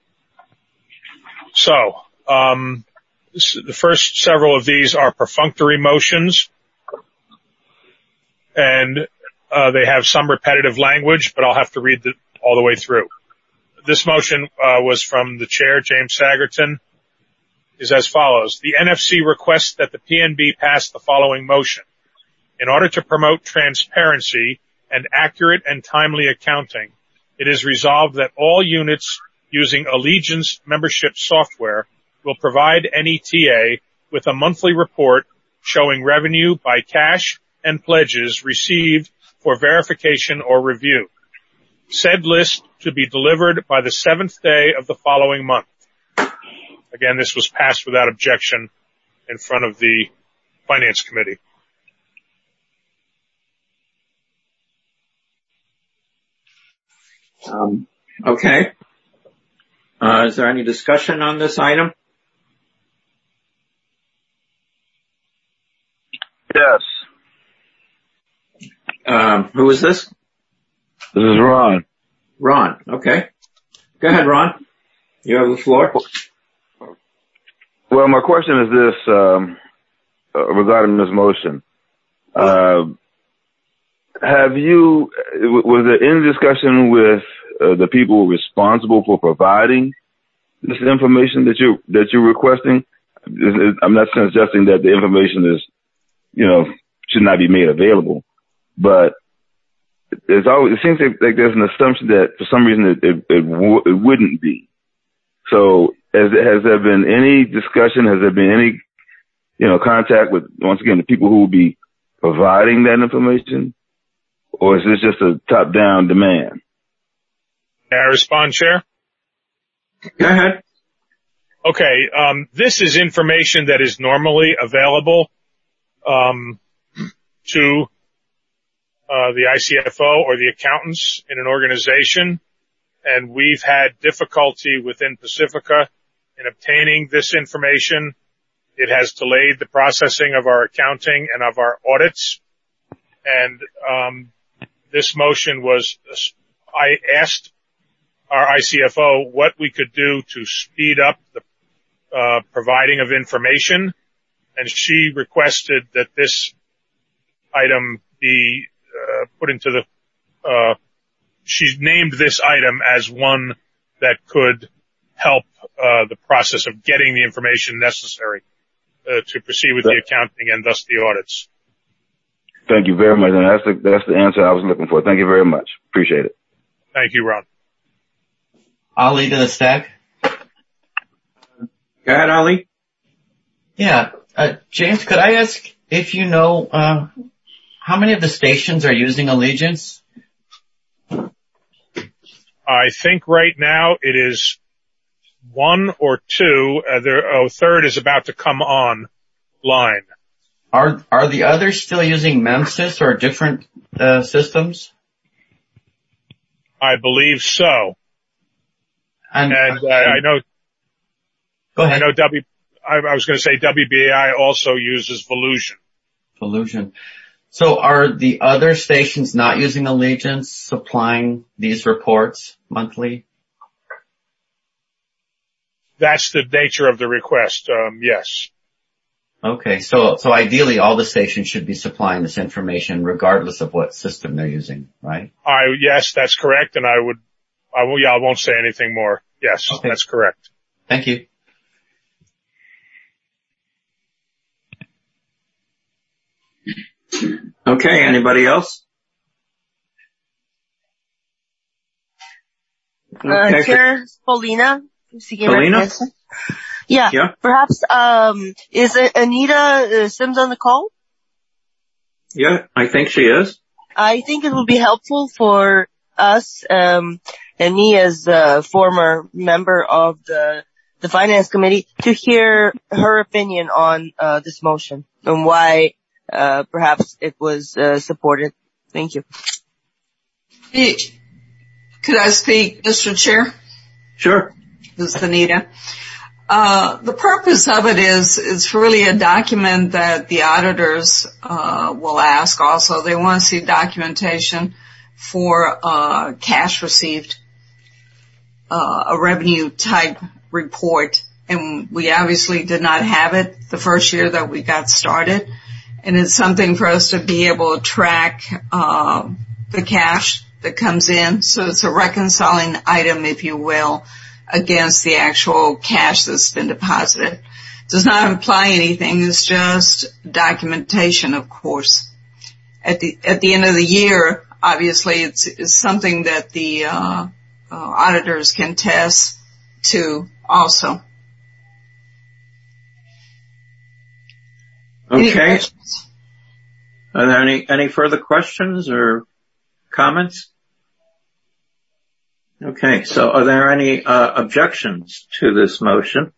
So, um, the first several of these are perfunctory motions, and uh, they have some repetitive language, but I'll have to read it all the way through. This motion uh, was from the chair, James Sagerton, is as follows. The N F C requests that the P N B pass the following motion. In order to promote transparency and accurate and timely accounting, it is resolved that all units using Allegiance membership software will provide N E T A with a monthly report showing revenue by cash and pledges received for verification or review. Said list to be delivered by the seventh day of the following month. Again, this was passed without objection in front of the Finance Committee. Um, okay. Uh, is there any discussion on this item? Yes. Um, who is this? This is Ron. Ron, okay. Go ahead, Ron. You have the floor. Well, my question is this, um, uh, regarding this motion. Uh, have you, was there any discussion with uh, the people responsible for providing this information that you that you're requesting? I'm not suggesting that the information is, you know, should not be made available, but there's always, it seems like there's an assumption that for some reason it, it, it, w- it wouldn't be. So has, has there been any discussion? Has there been any, you know, contact with, once again, the people who will be providing that information? Or is this just a top-down demand? May I respond, Chair? Go ahead. Okay, um, this is information that is normally available um, to uh, the I C F O or the accountants in an organization, and we've had difficulty within Pacifica in obtaining this information. It has delayed the processing of our accounting and of our audits, and um, this motion was, I asked our I C F O what we could do to speed up the uh, providing of information, and she requested that this item be uh, put into the, uh, she named this item as one that could help uh, the process of getting the information necessary uh, to proceed with the accounting and thus the audits. Thank you very much, and that's the, that's the answer I was looking for. Thank you very much. Appreciate it. Thank you, Ron. Ali to the stack. Go ahead, Ali. Yeah, uh, James, could I ask if you know uh, how many of the stations are using Allegiance? I think right now it is one or two. Uh, there, oh, third is about to come on line. Are are the others still using Memsys or different uh, systems? I believe so. And, and uh, I know. Go ahead. I know W. I, I was going to say W B A I also uses Volusion. Volusion. So are the other stations not using Allegiance supplying these reports monthly? That's the nature of the request. Um, yes. Okay. So, so ideally all the stations should be supplying this information regardless of what system they're using, right? I, yes, that's correct. And I would, I will, yeah, I won't say anything more. Yes, okay. That's correct. Thank you. Okay. Anybody else? Uh, Chair Paulina. Paulina? Yeah, yeah. Perhaps, um, is Anita uh, Sims on the call? Yeah, I think she is. I think it would be helpful for us, um, and me as a former member of the, the Finance Committee to hear her opinion on, uh, this motion and why, uh, perhaps it was, uh, supported. Thank you. Hey, could I speak, Mister Chair? Sure. This is Anita. Uh, the purpose of it is, it's really a document that the auditors, uh, will ask also. They want to see documentation for, uh, cash received, uh, a revenue type report. And we obviously did not have it the first year that we got started. And it's something for us to be able to track, uh, the cash that comes in. So it's a reconciling item, if you will, against the actual cash that's been deposited. Does not imply anything. It's just documentation, of course. At the at the end of the year, obviously, it's, it's something that the uh, uh, auditors can test to also. Okay. Are there any any further questions or comments? Okay, so are there any uh, objections to this motion?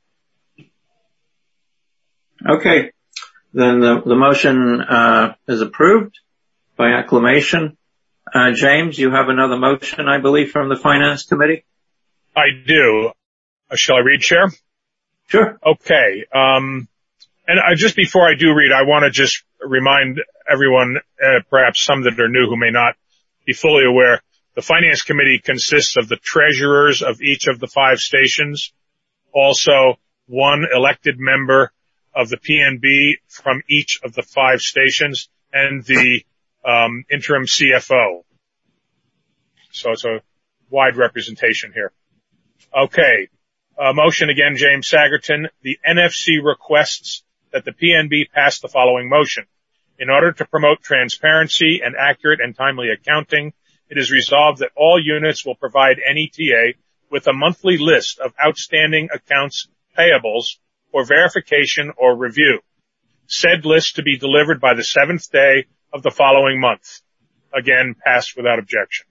Okay, then the, the motion uh, is approved by acclamation. Uh, James, you have another motion, I believe, from the Finance Committee? I do. Uh, shall I read, Chair? Sure. Okay. Um, and I, just before I do read, I want to just remind everyone, uh, perhaps some that are new who may not be fully aware, the Finance Committee consists of the treasurers of each of the five stations, also one elected member of the P N B from each of the five stations, and the um, interim C F O. So it's a wide representation here. Okay. Uh, motion again, James Sagerton. The N F C requests that the P N B pass the following motion. In order to promote transparency and accurate and timely accounting, it is resolved that all units will provide N E T A with a monthly list of outstanding accounts payables for verification or review. Said list to be delivered by the seventh day of the following month. Again, passed without objection.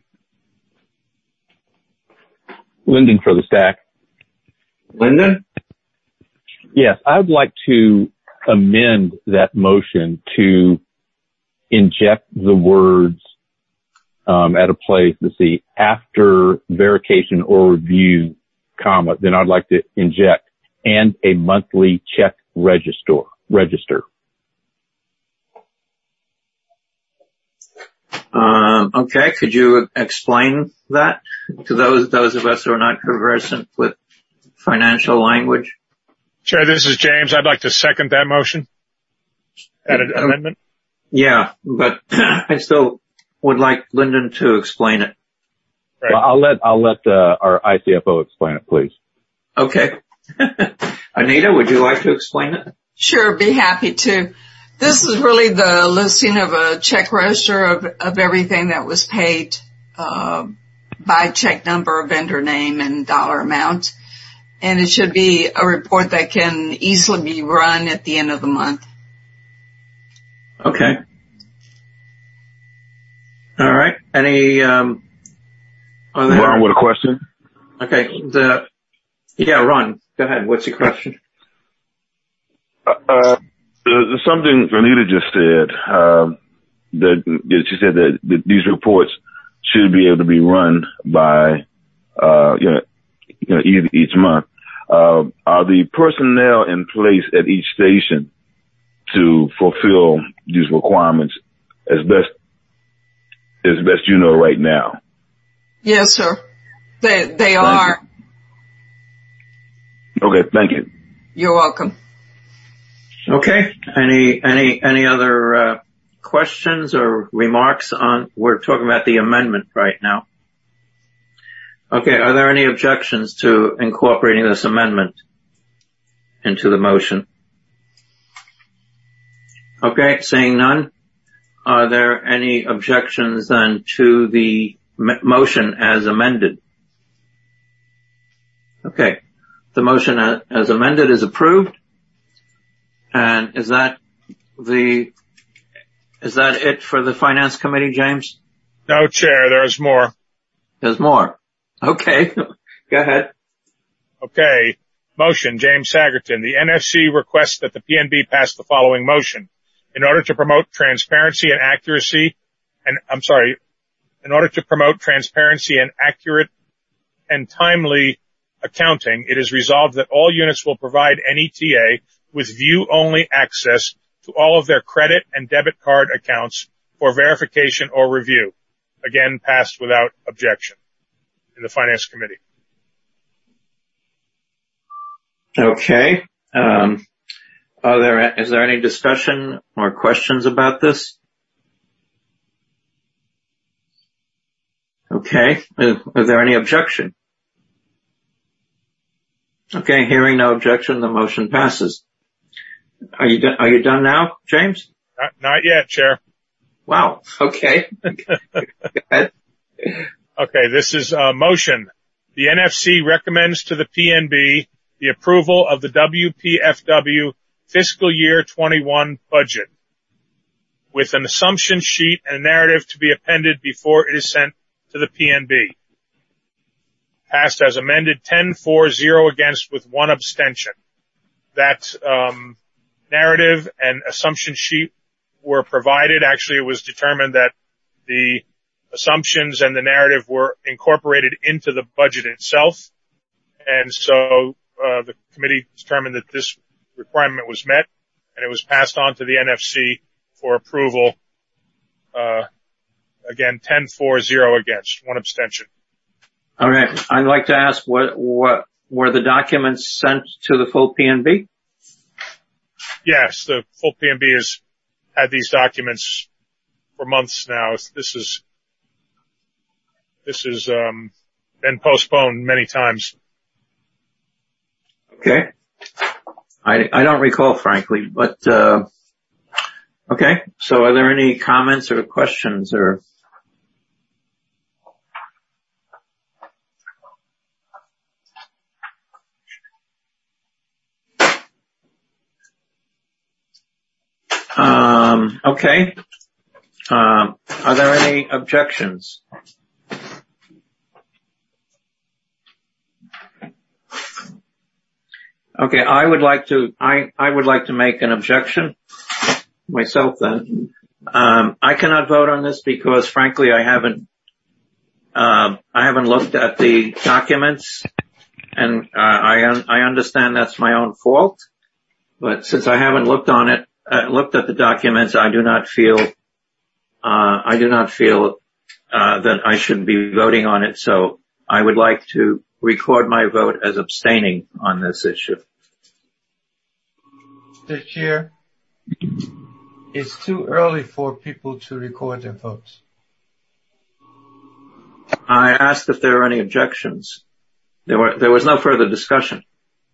Lyndon for the stack. Lyndon? Yes, I would like to amend that motion to inject the words Um, at a place, let's see, after verification or review, comma, then I'd like to inject and a monthly check register, register. Um, okay. Could you explain that to those, those of us who are not conversant with financial language? Chair, this is James. I'd like to second that motion. That uh, amendment? Yeah, but I still would like Lyndon to explain it. Right. Well, I'll let, I'll let, uh, our I C F O explain it, please. Okay. Anita, would you like to explain it? Sure, be happy to. This is really the listing of a check register of, of everything that was paid, uh, by check number, vendor name, and dollar amount. And it should be a report that can easily be run at the end of the month. Okay. All right. Any, um, are there... Ron with a question? Okay. The, yeah, Ron, go ahead. What's your question? Uh, uh something Anita just said, um, that, that she said that, that these reports should be able to be run by, uh, you know, you know, each, each month. Uh, are the personnel in place at each station to fulfill these requirements as best, as best you know right now? Yes, sir. They, they are. Okay. Thank you. You're welcome. Okay. Any, any, any other, uh, questions or remarks on, we're talking about the amendment right now. Okay. Are there any objections to incorporating this amendment into the motion? Okay. Seeing none. Are there any objections then to the m- motion as amended? Okay. The motion as, as amended is approved. And is that the, is that it for the Finance Committee, James? No, Chair, there's more. There's more. Okay. Go ahead. Okay. Motion, James Sagerton. The N F C requests that the P N B pass the following motion. In order to promote transparency and accuracy, and I'm sorry, in order to promote transparency and accurate and timely accounting, it is resolved that all units will provide N E T A with view-only access to all of their credit and debit card accounts for verification or review. Again, passed without objection in the Finance Committee. Okay. Um, are there, is there any discussion or questions about this? Okay. Is, is there any objection? Okay. Hearing no objection, the motion passes. Are you done, are you done now, James? Not, not yet, Chair. Wow. Okay. Go ahead. Okay, this is a motion. The N F C recommends to the P N B the approval of the W P F W fiscal year twenty-one budget with an assumption sheet and a narrative to be appended before it is sent to the P N B. Passed as amended, ten four zero against with one abstention. That um, narrative and assumption sheet were provided. Actually, it was determined that the assumptions and the narrative were incorporated into the budget itself. And so uh, the committee determined that this requirement was met, and it was passed on to the N F C for approval. Uh, again, ten four zero against, one abstention. All right. I'd like to ask, what, what were the documents sent to the full P N B? Yes, the full P N B has had these documents for months now. This is this has um, been postponed many times. Okay. I, I don't recall, frankly, but uh, okay. So, are there any comments or questions or? Um, okay. Um, are there any objections? Okay, I would like to, I, I would like to make an objection myself then. Um, I cannot vote on this because frankly I haven't, uh, I haven't looked at the documents, and, uh, I, un- I understand that's my own fault, but since I haven't looked on it, uh, looked at the documents, I do not feel, uh, I do not feel, uh, that I should be voting on it, so I would like to record my vote as abstaining on this issue. Mister Chair, it's too early for people to record their votes. I asked if there were any objections. There were, there was no further discussion.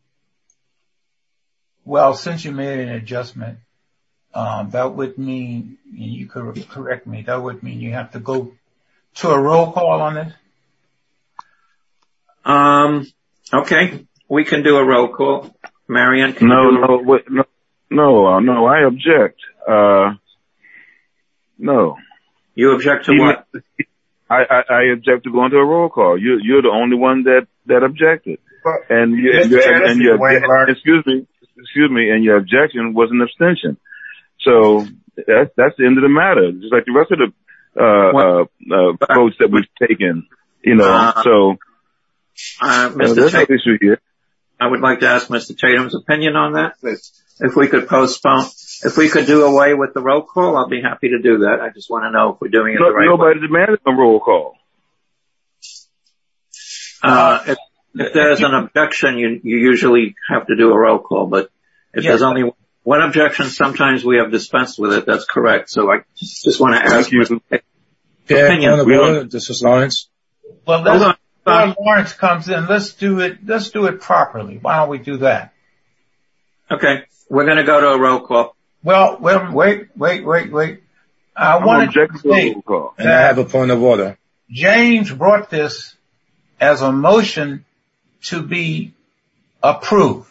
Well, since you made an adjustment, um, that would mean, and you could correct me, that would mean you have to go to a roll call on it? Um, okay. We can do a roll call. Marianne, can no, you do a no, wait, no, no, uh, no, I object. Uh, no. You object to Even, what? I, I, I object to going to a roll call. You, you're the only one that, that objected. But, and you, and your, and your, excuse me, excuse me, and your objection was an abstention. So that's, that's the end of the matter. Just like the rest of the, uh, uh, uh, votes that we've taken, you know, uh, so, uh, Mister Uh, there's no issue here. I would like to ask Mister Tatum's opinion on that. If, if we could postpone, if we could do away with the roll call, I'll be happy to do that. I just want to know if we're doing it No, the right nobody way. demanded a roll call. Uh, if, if there's an objection, you, you usually have to do a roll call, but if Yes. there's only one objection, sometimes we have dispensed with it. That's correct. So I just want to ask you. Yeah, Opinion. point of order. This is Lawrence. Well, Hold let's, on. before Lawrence comes in, let's do it, let's do it properly. Why don't we do that? Okay. We're going to go to a roll call. Well, wait, wait, wait, wait, wait. I I'm wanted to objecting to a say roll call. And I have a point of order. James brought this as a motion to be approved.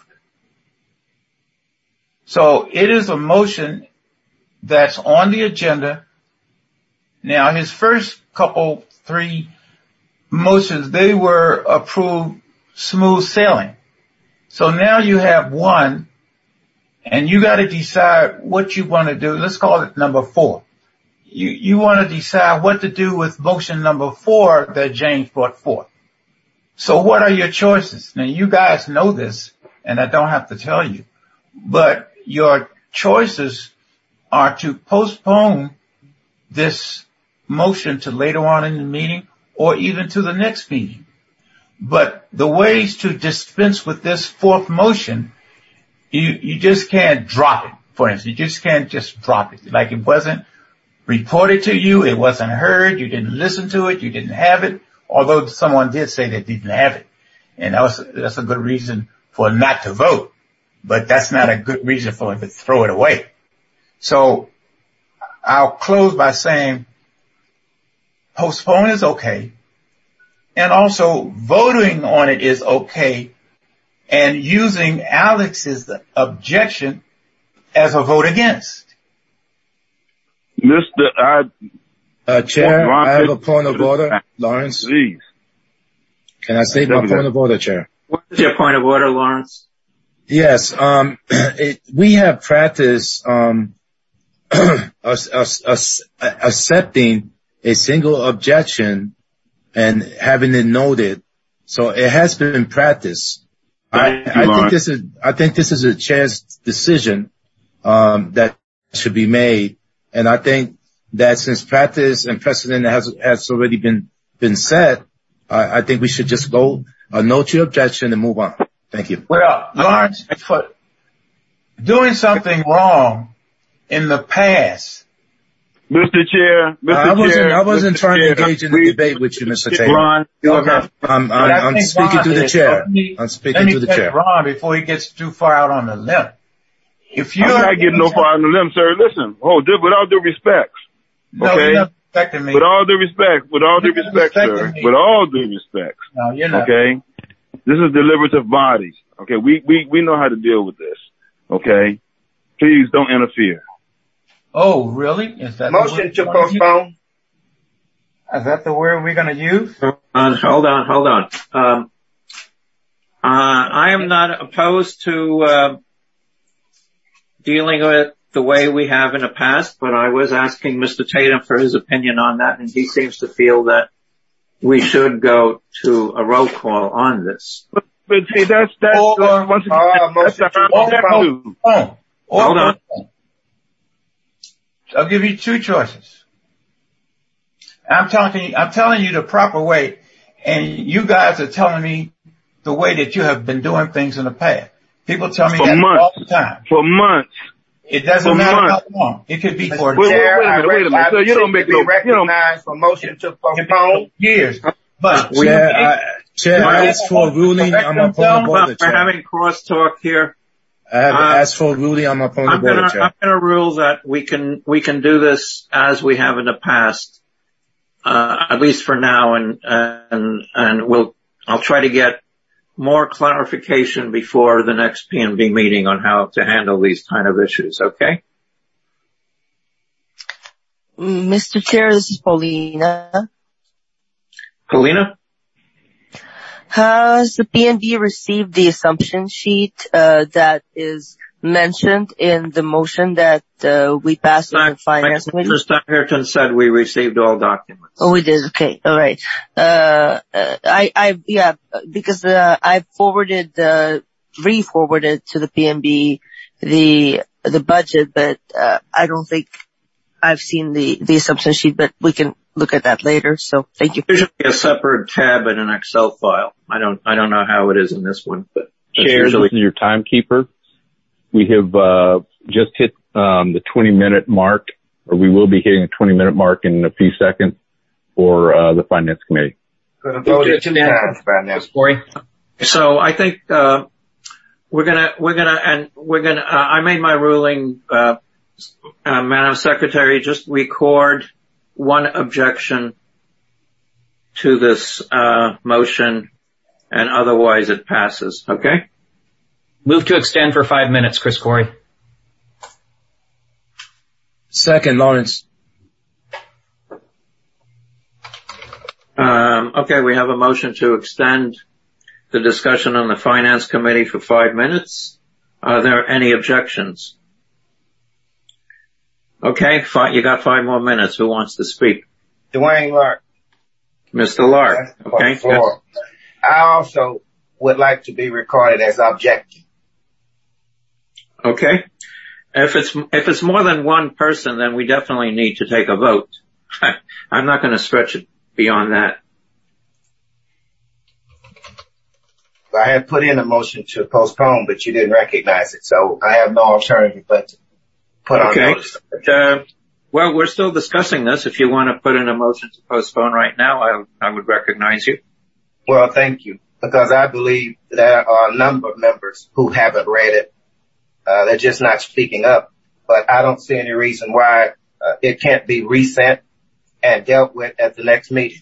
So it is a motion that's on the agenda. Now, his first couple, three motions, they were approved smooth sailing. So now you have one, and you got to decide what you want to do. Let's call it number four. You, you want to decide what to do with motion number four that James brought forth. So what are your choices? Now, you guys know this, and I don't have to tell you, but your choices are to postpone this motion to later on in the meeting or even to the next meeting. But the ways to dispense with this fourth motion, you, you just can't drop it. For instance, you just can't just drop it. Like it wasn't reported to you, it wasn't heard, you didn't listen to it, you didn't have it, although someone did say they didn't have it. And that was, that's a good reason for not to vote. But that's not a good reason for them to throw it away. So I'll close by saying postpone is okay. And also voting on it is okay. And using Alex's objection as a vote against. Mister I, Uh, Chair, I have a point of order. Lawrence, Please. can I state my point of order, Chair? What is your point of order, Lawrence? Yes, um, it, we have practiced um, us, us, us, accepting a single objection and having it noted. So it has been practiced. I, I think this is I think this is a chair's decision um, that should be made, and I think that since practice and precedent has has already been been set, uh, I think we should just go uh, note your objection and move on. Thank you. Well, Lawrence, for doing something wrong in the past. Mister Chair, Mister I wasn't, Chair, I wasn't Mister trying Chair, to engage in a we, debate with you, Mister Taylor. Ron, you Okay. have, I'm, But I I'm, I'm think speaking Ron to the is- chair. let me- I'm Let speaking me to the catch chair. Ron before he gets too far out on the limb. If you're I'm not getting no far on the limb, sir. Listen, hold, with all due respect, No, okay? you're not respecting me. With all due respect, with all due You're not respect, sir, respecting me. with all due respect, No, you're not. okay? This is deliberative body, okay? We, we, we know how to deal with this, okay? Please don't interfere. Oh, really? Is that Motion the to word we're gonna use? postpone. Is that the word we're going to use? uh, hold on, hold on. Um, uh, I am not opposed to uh, dealing with the way we have in the past, but I was asking Mister Tatum for his opinion on that, and he seems to feel that we should go to a roll call on this. But, but see, that's, that's, Or- that's once again, uh, that's motion the to objective. postpone. Or Hold on. postpone. I'll give you two choices. I'm talking, I'm telling you the proper way, and you guys are telling me the way that you have been doing things in the past. People tell me For that months. all the time. For months. It doesn't For matter months. how long. It could be for Wait, wait, Chair, wait a minute, I wait a minute. rec- Sir, you don't I make seek no, to be you don't, recognized for motion to it could be postpone. for years. But we Chair, I, Chair, I asked for a ruling on my point of order, We're Chair. having crosstalk here. I have uh, asked for a ruling on my point I'm of order, gonna, Chair. I'm gonna rule that we can, we can do this as we have in the past, uh, at least for now, and, and, and we'll, I'll try to get more clarification before the next P N B meeting on how to handle these kind of issues, okay? Mister Chair, this is Paulina. Paulina? Has the P N B received the assumption sheet uh, that is mentioned in the motion that uh, we passed in the finance committee? Mister Steinharton said we received all documents. Oh, we did. Okay, all right. Uh, uh I, I, yeah, because uh, I forwarded, uh, re-forwarded to the P N B the the budget, but uh, I don't think I've seen the the assumption sheet. But we can look at that later. So thank you. There should be a separate tab in an Excel file. I don't I don't know how it is in this one, but Chair, usually this is your timekeeper. We have uh, just hit um, the twenty minute mark, or we will be hitting a twenty minute mark in a few seconds for uh, the Finance Committee. Could have voted two times by now. Corey? So I think uh, we're gonna we're gonna and we're gonna. Uh, I made my ruling, uh, uh, Madam Secretary. Just record one objection to this uh, motion, and otherwise it passes. Okay. Move to extend for five minutes, Chris Corey. Second, Lawrence. Um, okay, we have a motion to extend the discussion on the Finance Committee for five minutes. Are there any objections? Okay, five, you got five more minutes. Who wants to speak? Dwayne Lark. Mister Lark. Okay. Yes. I also would like to be recorded as objecting. Okay. If it's, if it's more than one person, then we definitely need to take a vote. I'm not going to stretch it beyond that. I had put in a motion to postpone, but you didn't recognize it, so I have no alternative but to put on okay. notice. Uh, well, we're still discussing this. If you want to put in a motion to postpone right now, I, I would recognize you. Well, thank you, because I believe there are a number of members who haven't read it. Uh, they're just not speaking up, but I don't see any reason why uh, it can't be resent and dealt with at the next meeting.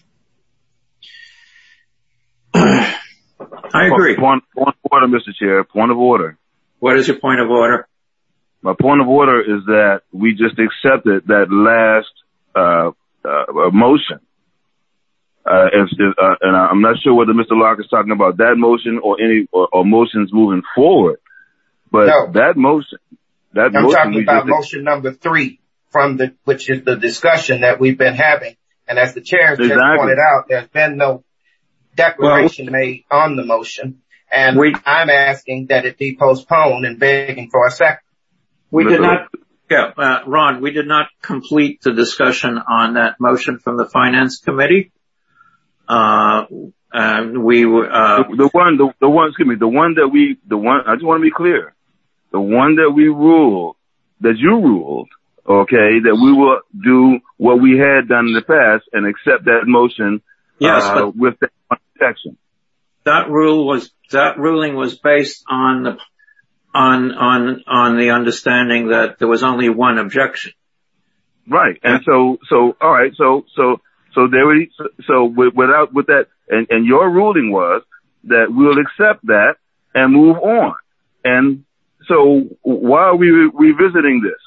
I agree. Point, point of order, Mister Chair. Point of order. What is your point of order? My point of order is that we just accepted that last uh, uh motion. Uh, if, if, uh, and I'm not sure whether Mister Locke is talking about that motion or any or, or motions moving forward. But no. that motion, that I'm motion talking about just, motion number three from the, which is the discussion that we've been having. And as the chair exactly. just pointed out, there's been no declaration well, made on the motion. And we, I'm asking that it be postponed and begging for a second. We did not, yeah, uh, Ron, we did not complete the discussion on that motion from the Finance Committee. Uh, and we were, uh, the, the one, the, the one, excuse me, the one that we, the one, I just want to be clear. The one that we ruled, that you ruled, okay, that we will do what we had done in the past and accept that motion, yes, uh, but with that protection. That rule was, that ruling was based on the, on, on, on the understanding that there was only one objection. Right. And so, so, all right, so, so, so there we, so, so without, with that, and, and your ruling was that we'll accept that and move on. And so why are we re- revisiting this?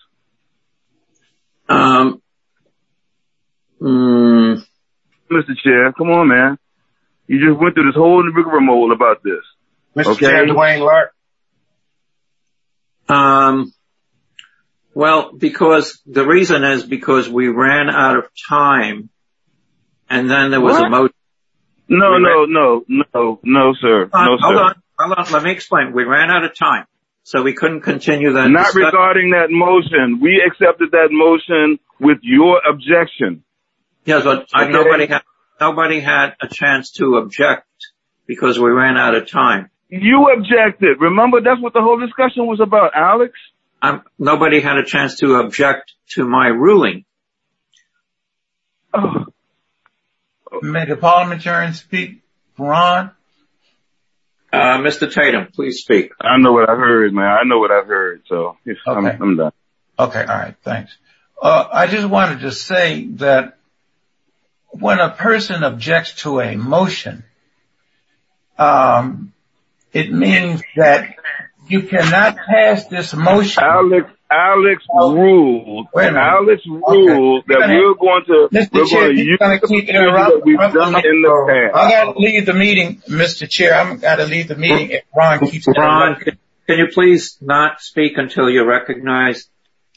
Um, mm, Mister Chair, come on, man. You just went through this whole rigmarole about this. Mister Okay? Chair, Dwayne Lark. Um, well, because the reason is because we ran out of time and then there was what? a motion. No, we no, ran- no, no, no, sir. Uh, no, hold sir. on, hold on. Let me explain. We ran out of time, so we couldn't continue that. Not discussion. regarding that motion. We accepted that motion with your objection. Yes, but I, Okay. nobody had nobody had a chance to object because we ran out of time. You objected. Remember, that's what the whole discussion was about, Alex. Um, nobody had a chance to object to my ruling. Oh. May the parliamentarian speak? Ron? Uh, Mister Tatum, please speak. I know what I heard, man. I know what I heard, so Okay. I'm, I'm done. Okay, all right, thanks. Uh, I just wanted to say that when a person objects to a motion, um, it means that you cannot pass this motion. Alex, Alex ruled, Wait a minute. Alex ruled Okay. that we're going to, Mister we're Chair, going to you're use going to keep the procedure interrupting. that we've done in the past. I got to leave the meeting, Mister Chair. I'm got to leave the meeting if Ron keeps Ron, interrupting. can you please not speak until you're recognized?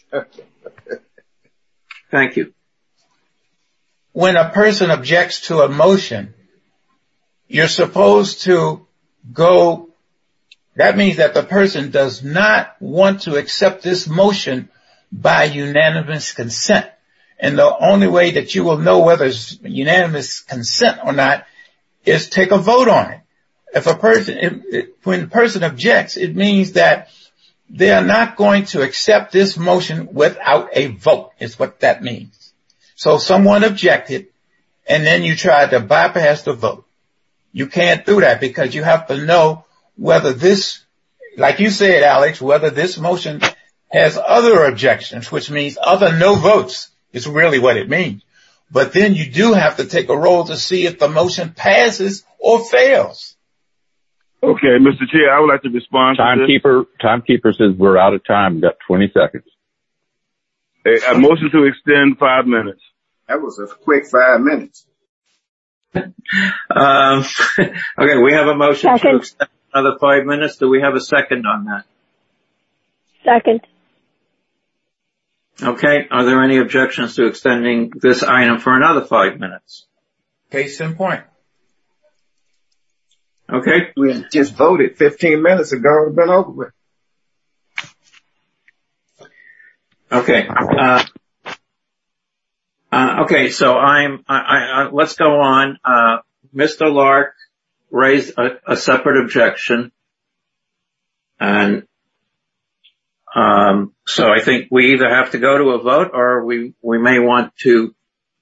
Thank you. When a person objects to a motion, you're supposed to go, that means that the person does not want to accept this motion by unanimous consent. And the only way that you will know whether it's unanimous consent or not is take a vote on it. If a person, if, if, when a person objects, it means that they are not going to accept this motion without a vote, is what that means. So someone objected, and then you tried to bypass the vote. You can't do that because you have to know whether this, like you said, Alex, whether this motion has other objections, which means other no votes is really what it means. But then you do have to take a roll to see if the motion passes or fails. Okay, Mister Chair, I would like to respond to this. Timekeeper, timekeeper says we're out of time. We've got twenty seconds. A, a motion to extend five minutes. That was a quick five minutes. um, okay, we have a motion second. to extend another five minutes. Do we have a second on that? Second. Okay, are there any objections to extending this item for another five minutes? Case in point. Okay. We just voted fifteen minutes ago. It would have been over with. Okay. Uh, uh, okay, so I'm, I, I, let's go on. Uh, Mister Lark raised a, a separate objection. And, um, so I think we either have to go to a vote or we, we may want to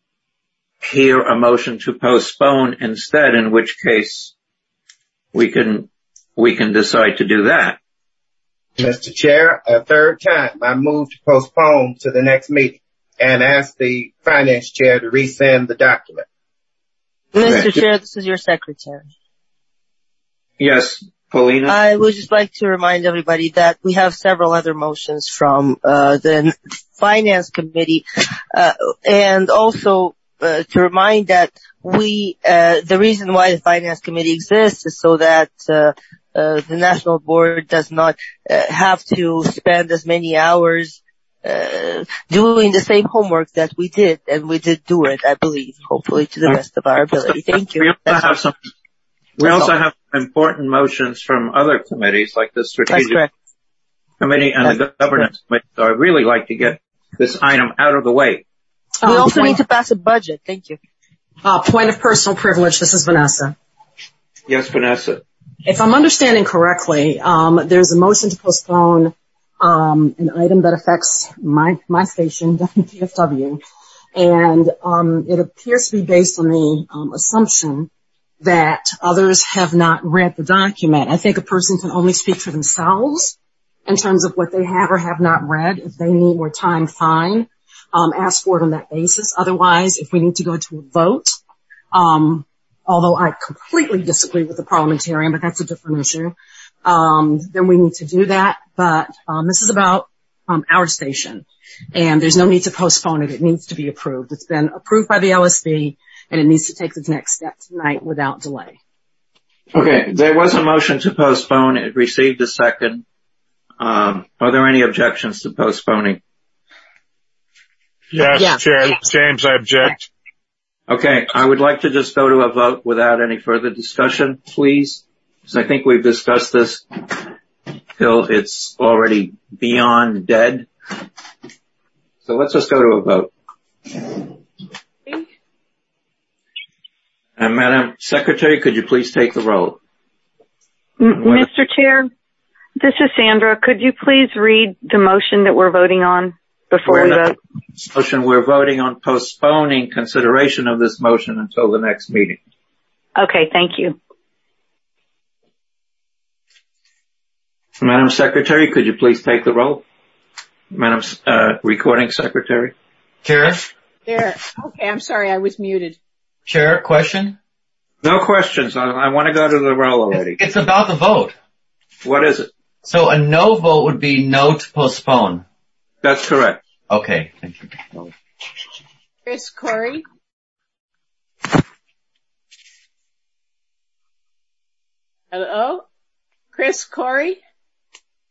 hear a motion to postpone instead, in which case we can, we can decide to do that. Mister Chair, a third time, I move to postpone to the next meeting and ask the finance chair to resend the document. Mister Chair, this is your secretary. Yes, Paulina. I would just like to remind everybody that we have several other motions from uh, the finance committee, uh, and also uh, to remind that we, uh, the reason why the finance committee exists is so that uh, uh, the national board does not uh, have to spend as many hours uh, doing the same homework that we did, and we did do it, I believe, hopefully to the best of our ability. Thank you. We also have some, we also have important motions from other committees, like the Strategic Committee and the Governance Committee. So I'd really like to get this item out of the way. We also need to pass a budget. Thank you. Uh, point of personal privilege. This is Vanessa. Yes, Vanessa. If I'm understanding correctly, um, there's a motion to postpone um, an item that affects my my station, W P F W, and um, it appears to be based on the um, assumption that others have not read the document. I think a person can only speak for themselves in terms of what they have or have not read. If they need more time, fine. Um, ask for it on that basis. Otherwise, if we need to go to a vote, um, although I completely disagree with the parliamentarian, but that's a different issue, um, then we need to do that. But um, this is about um, our station, and there's no need to postpone it. It needs to be approved. It's been approved by the L S B, and it needs to take the next step tonight without delay. Okay, there was a motion to postpone. It received a second. Um, are there any objections to postponing? Yes, yeah. Chair. James, I object. Okay, I would like to just go to a vote without any further discussion, please, because I think we've discussed this till it's already beyond dead. So let's just go to a vote. And Madam Secretary, could you please take the roll? M- Mister Chair, this is Sandra. Could you please read the motion that we're voting on before we're we not, vote? Motion, we're voting on postponing consideration of this motion until the next meeting. Okay, thank you. Madam Secretary, could you please take the roll? Madam uh, Recording Secretary. Chair? There. Okay, I'm sorry, I was muted. Chair, question? No questions. I, I want to go to the roll already. It's about the vote. What is it? So a no vote would be no to postpone. That's correct. Okay, thank you. Chris Corey. Hello? Chris Corey?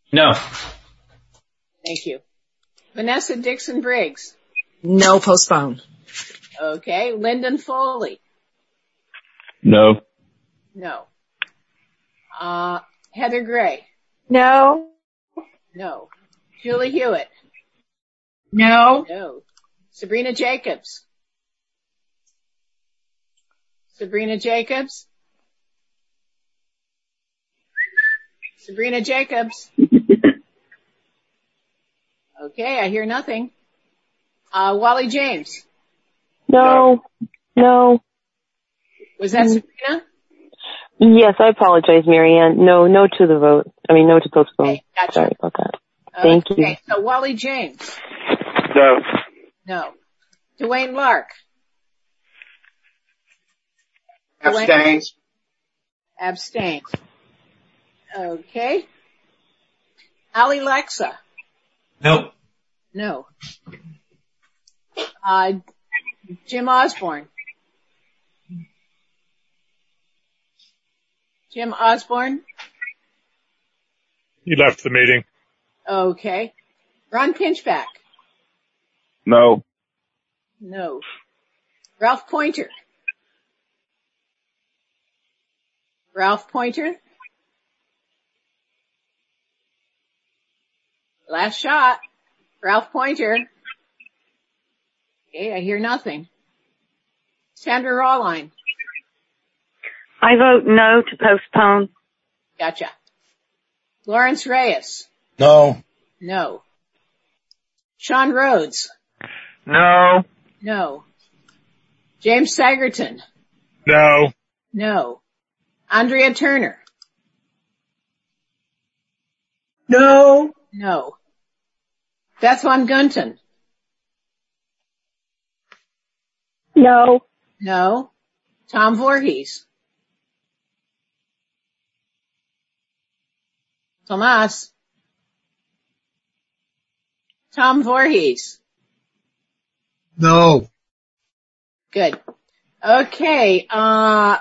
No. Thank you. Vanessa Dixon Briggs. No, postpone. Okay. Lyndon Foley. No. No. Uh, Heather Gray. No. No. Julie Hewitt. No. No. Sabrina Jacobs. Sabrina Jacobs. Sabrina Jacobs. Okay, I hear nothing. Uh, Wally James. No. No. Was that Sabrina? Yes, I apologize, Marianne. No, no to the vote. I mean, no to postpone. Okay, gotcha. Sorry about that. Thank Okay, you. so Wally James. No. No. Dwayne Lark. Abstains. Abstain. Okay. Ali Lexa. Nope. No. Uh, Jim Osborne. Jim Osborne. He left the meeting. Okay. Ron Pinchback. No. No. Ralph Pointer. Ralph Pointer. Last shot. Ralph Pointer. Okay, I hear nothing. Sandra Rawline. I vote no to postpone. Gotcha. Lawrence Reyes. No. No. Sean Rhodes. No. No. James Sagerton. No. No. Andrea Turner. No. No. Beth Von Gunten. No. No. Tom Voorhees. Tomas. Tom Voorhees. No. Good. Okay, uh,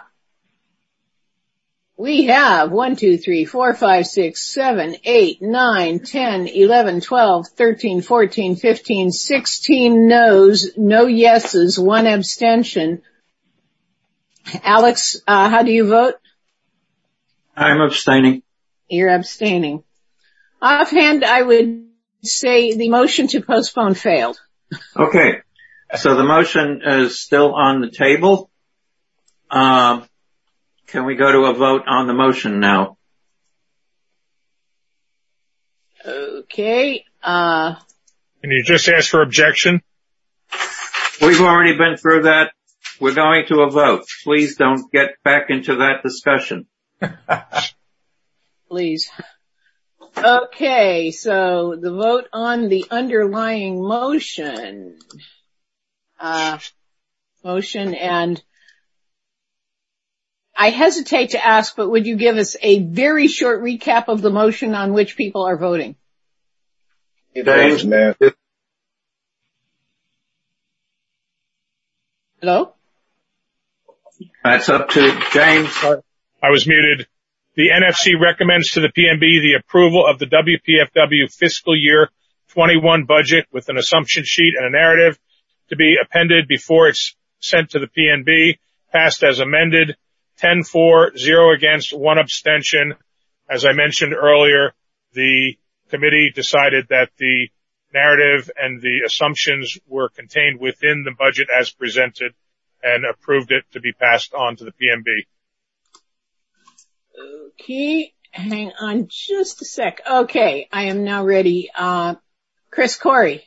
we have one, two, three, four, five, six, seven, eight, nine, ten, eleven, twelve, thirteen, fourteen, fifteen, sixteen no's, no yeses, one abstention. Alex, uh, how do you vote? I'm abstaining. You're abstaining. Offhand, I would say the motion to postpone failed. Okay. So the motion is still on the table. Um, can we go to a vote on the motion now? Okay. Uh, Can you just ask for objection? We've already been through that. We're going to a vote. Please don't get back into that discussion. Please. Okay, so the vote on the underlying motion. Uh, motion, and I hesitate to ask, but would you give us a very short recap of the motion on which people are voting? James, man. Hello? That's up to James. I was muted. The N F C recommends to the P N B the approval of the W P F W fiscal year twenty-one budget with an assumption sheet and a narrative to be appended before it's sent to the P N B, passed as amended, ten for, zero against, one abstention. As I mentioned earlier, the committee decided that the narrative and the assumptions were contained within the budget as presented and approved it to be passed on to the P N B. Okay, hang on just a sec. Okay, I am now ready. Uh, Chris Corey.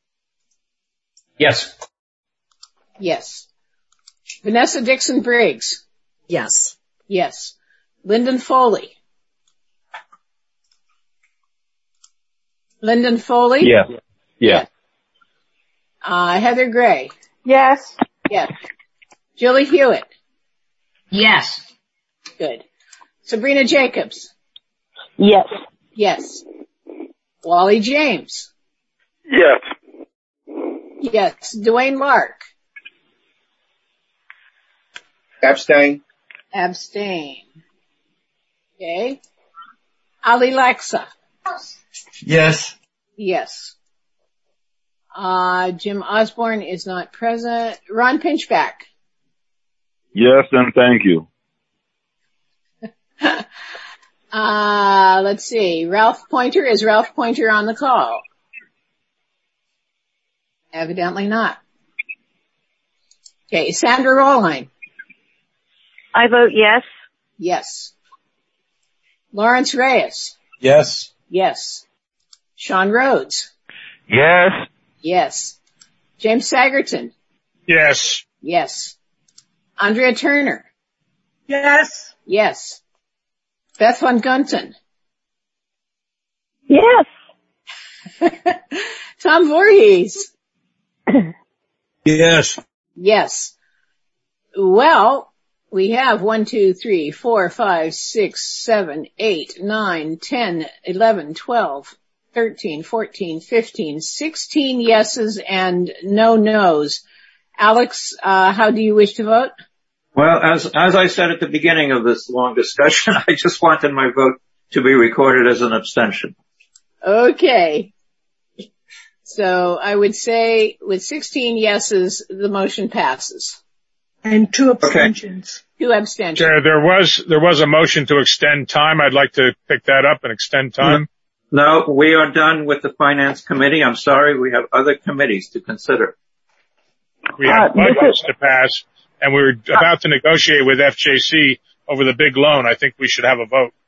Yes. Yes. Vanessa Dixon Briggs. Yes. Yes. Lyndon Foley. Lyndon Foley? Yes. Yeah. Uh, Heather Gray. Yes. Yes. Julie Hewitt. Yes. Good. Sabrina Jacobs. Yes. Yes. Wally James. Yes. Yes. Dwayne Lark. Abstain. Abstain. Okay. Ali Lexa. Yes. Yes. Uh, Jim Osborne is not present. Ron Pinchback. Yes, and thank you. uh, let's see. Ralph Pointer. Is Ralph Pointer on the call? Evidently not. Okay. Sandra Rollhine. I vote yes. Yes. Lawrence Reyes. Yes. Yes. Sean Rhodes. Yes. Yes. James Sagerton. Yes. Yes. Andrea Turner. Yes. Yes. Beth Van Gunten. Yes. Tom Voorhees. Yes. Yes. Well, we have one, two, three, four, five, six, seven, eight, nine, ten, eleven, twelve, thirteen, fourteen, fifteen, sixteen yeses and no nos. Alex, uh, how do you wish to vote? Well, as as I said at the beginning of this long discussion, I just wanted my vote to be recorded as an abstention. Okay. So I would say with sixteen yeses, the motion passes. And two abstentions. Okay. Two abstentions. Chair, there was there was a motion to extend time. I'd like to pick that up and extend time. No, we are done with the Finance Committee. I'm sorry, we have other committees to consider. We have Uh, budgets is- to pass, and we were about to negotiate with F J C over the big loan. I think we should have a vote.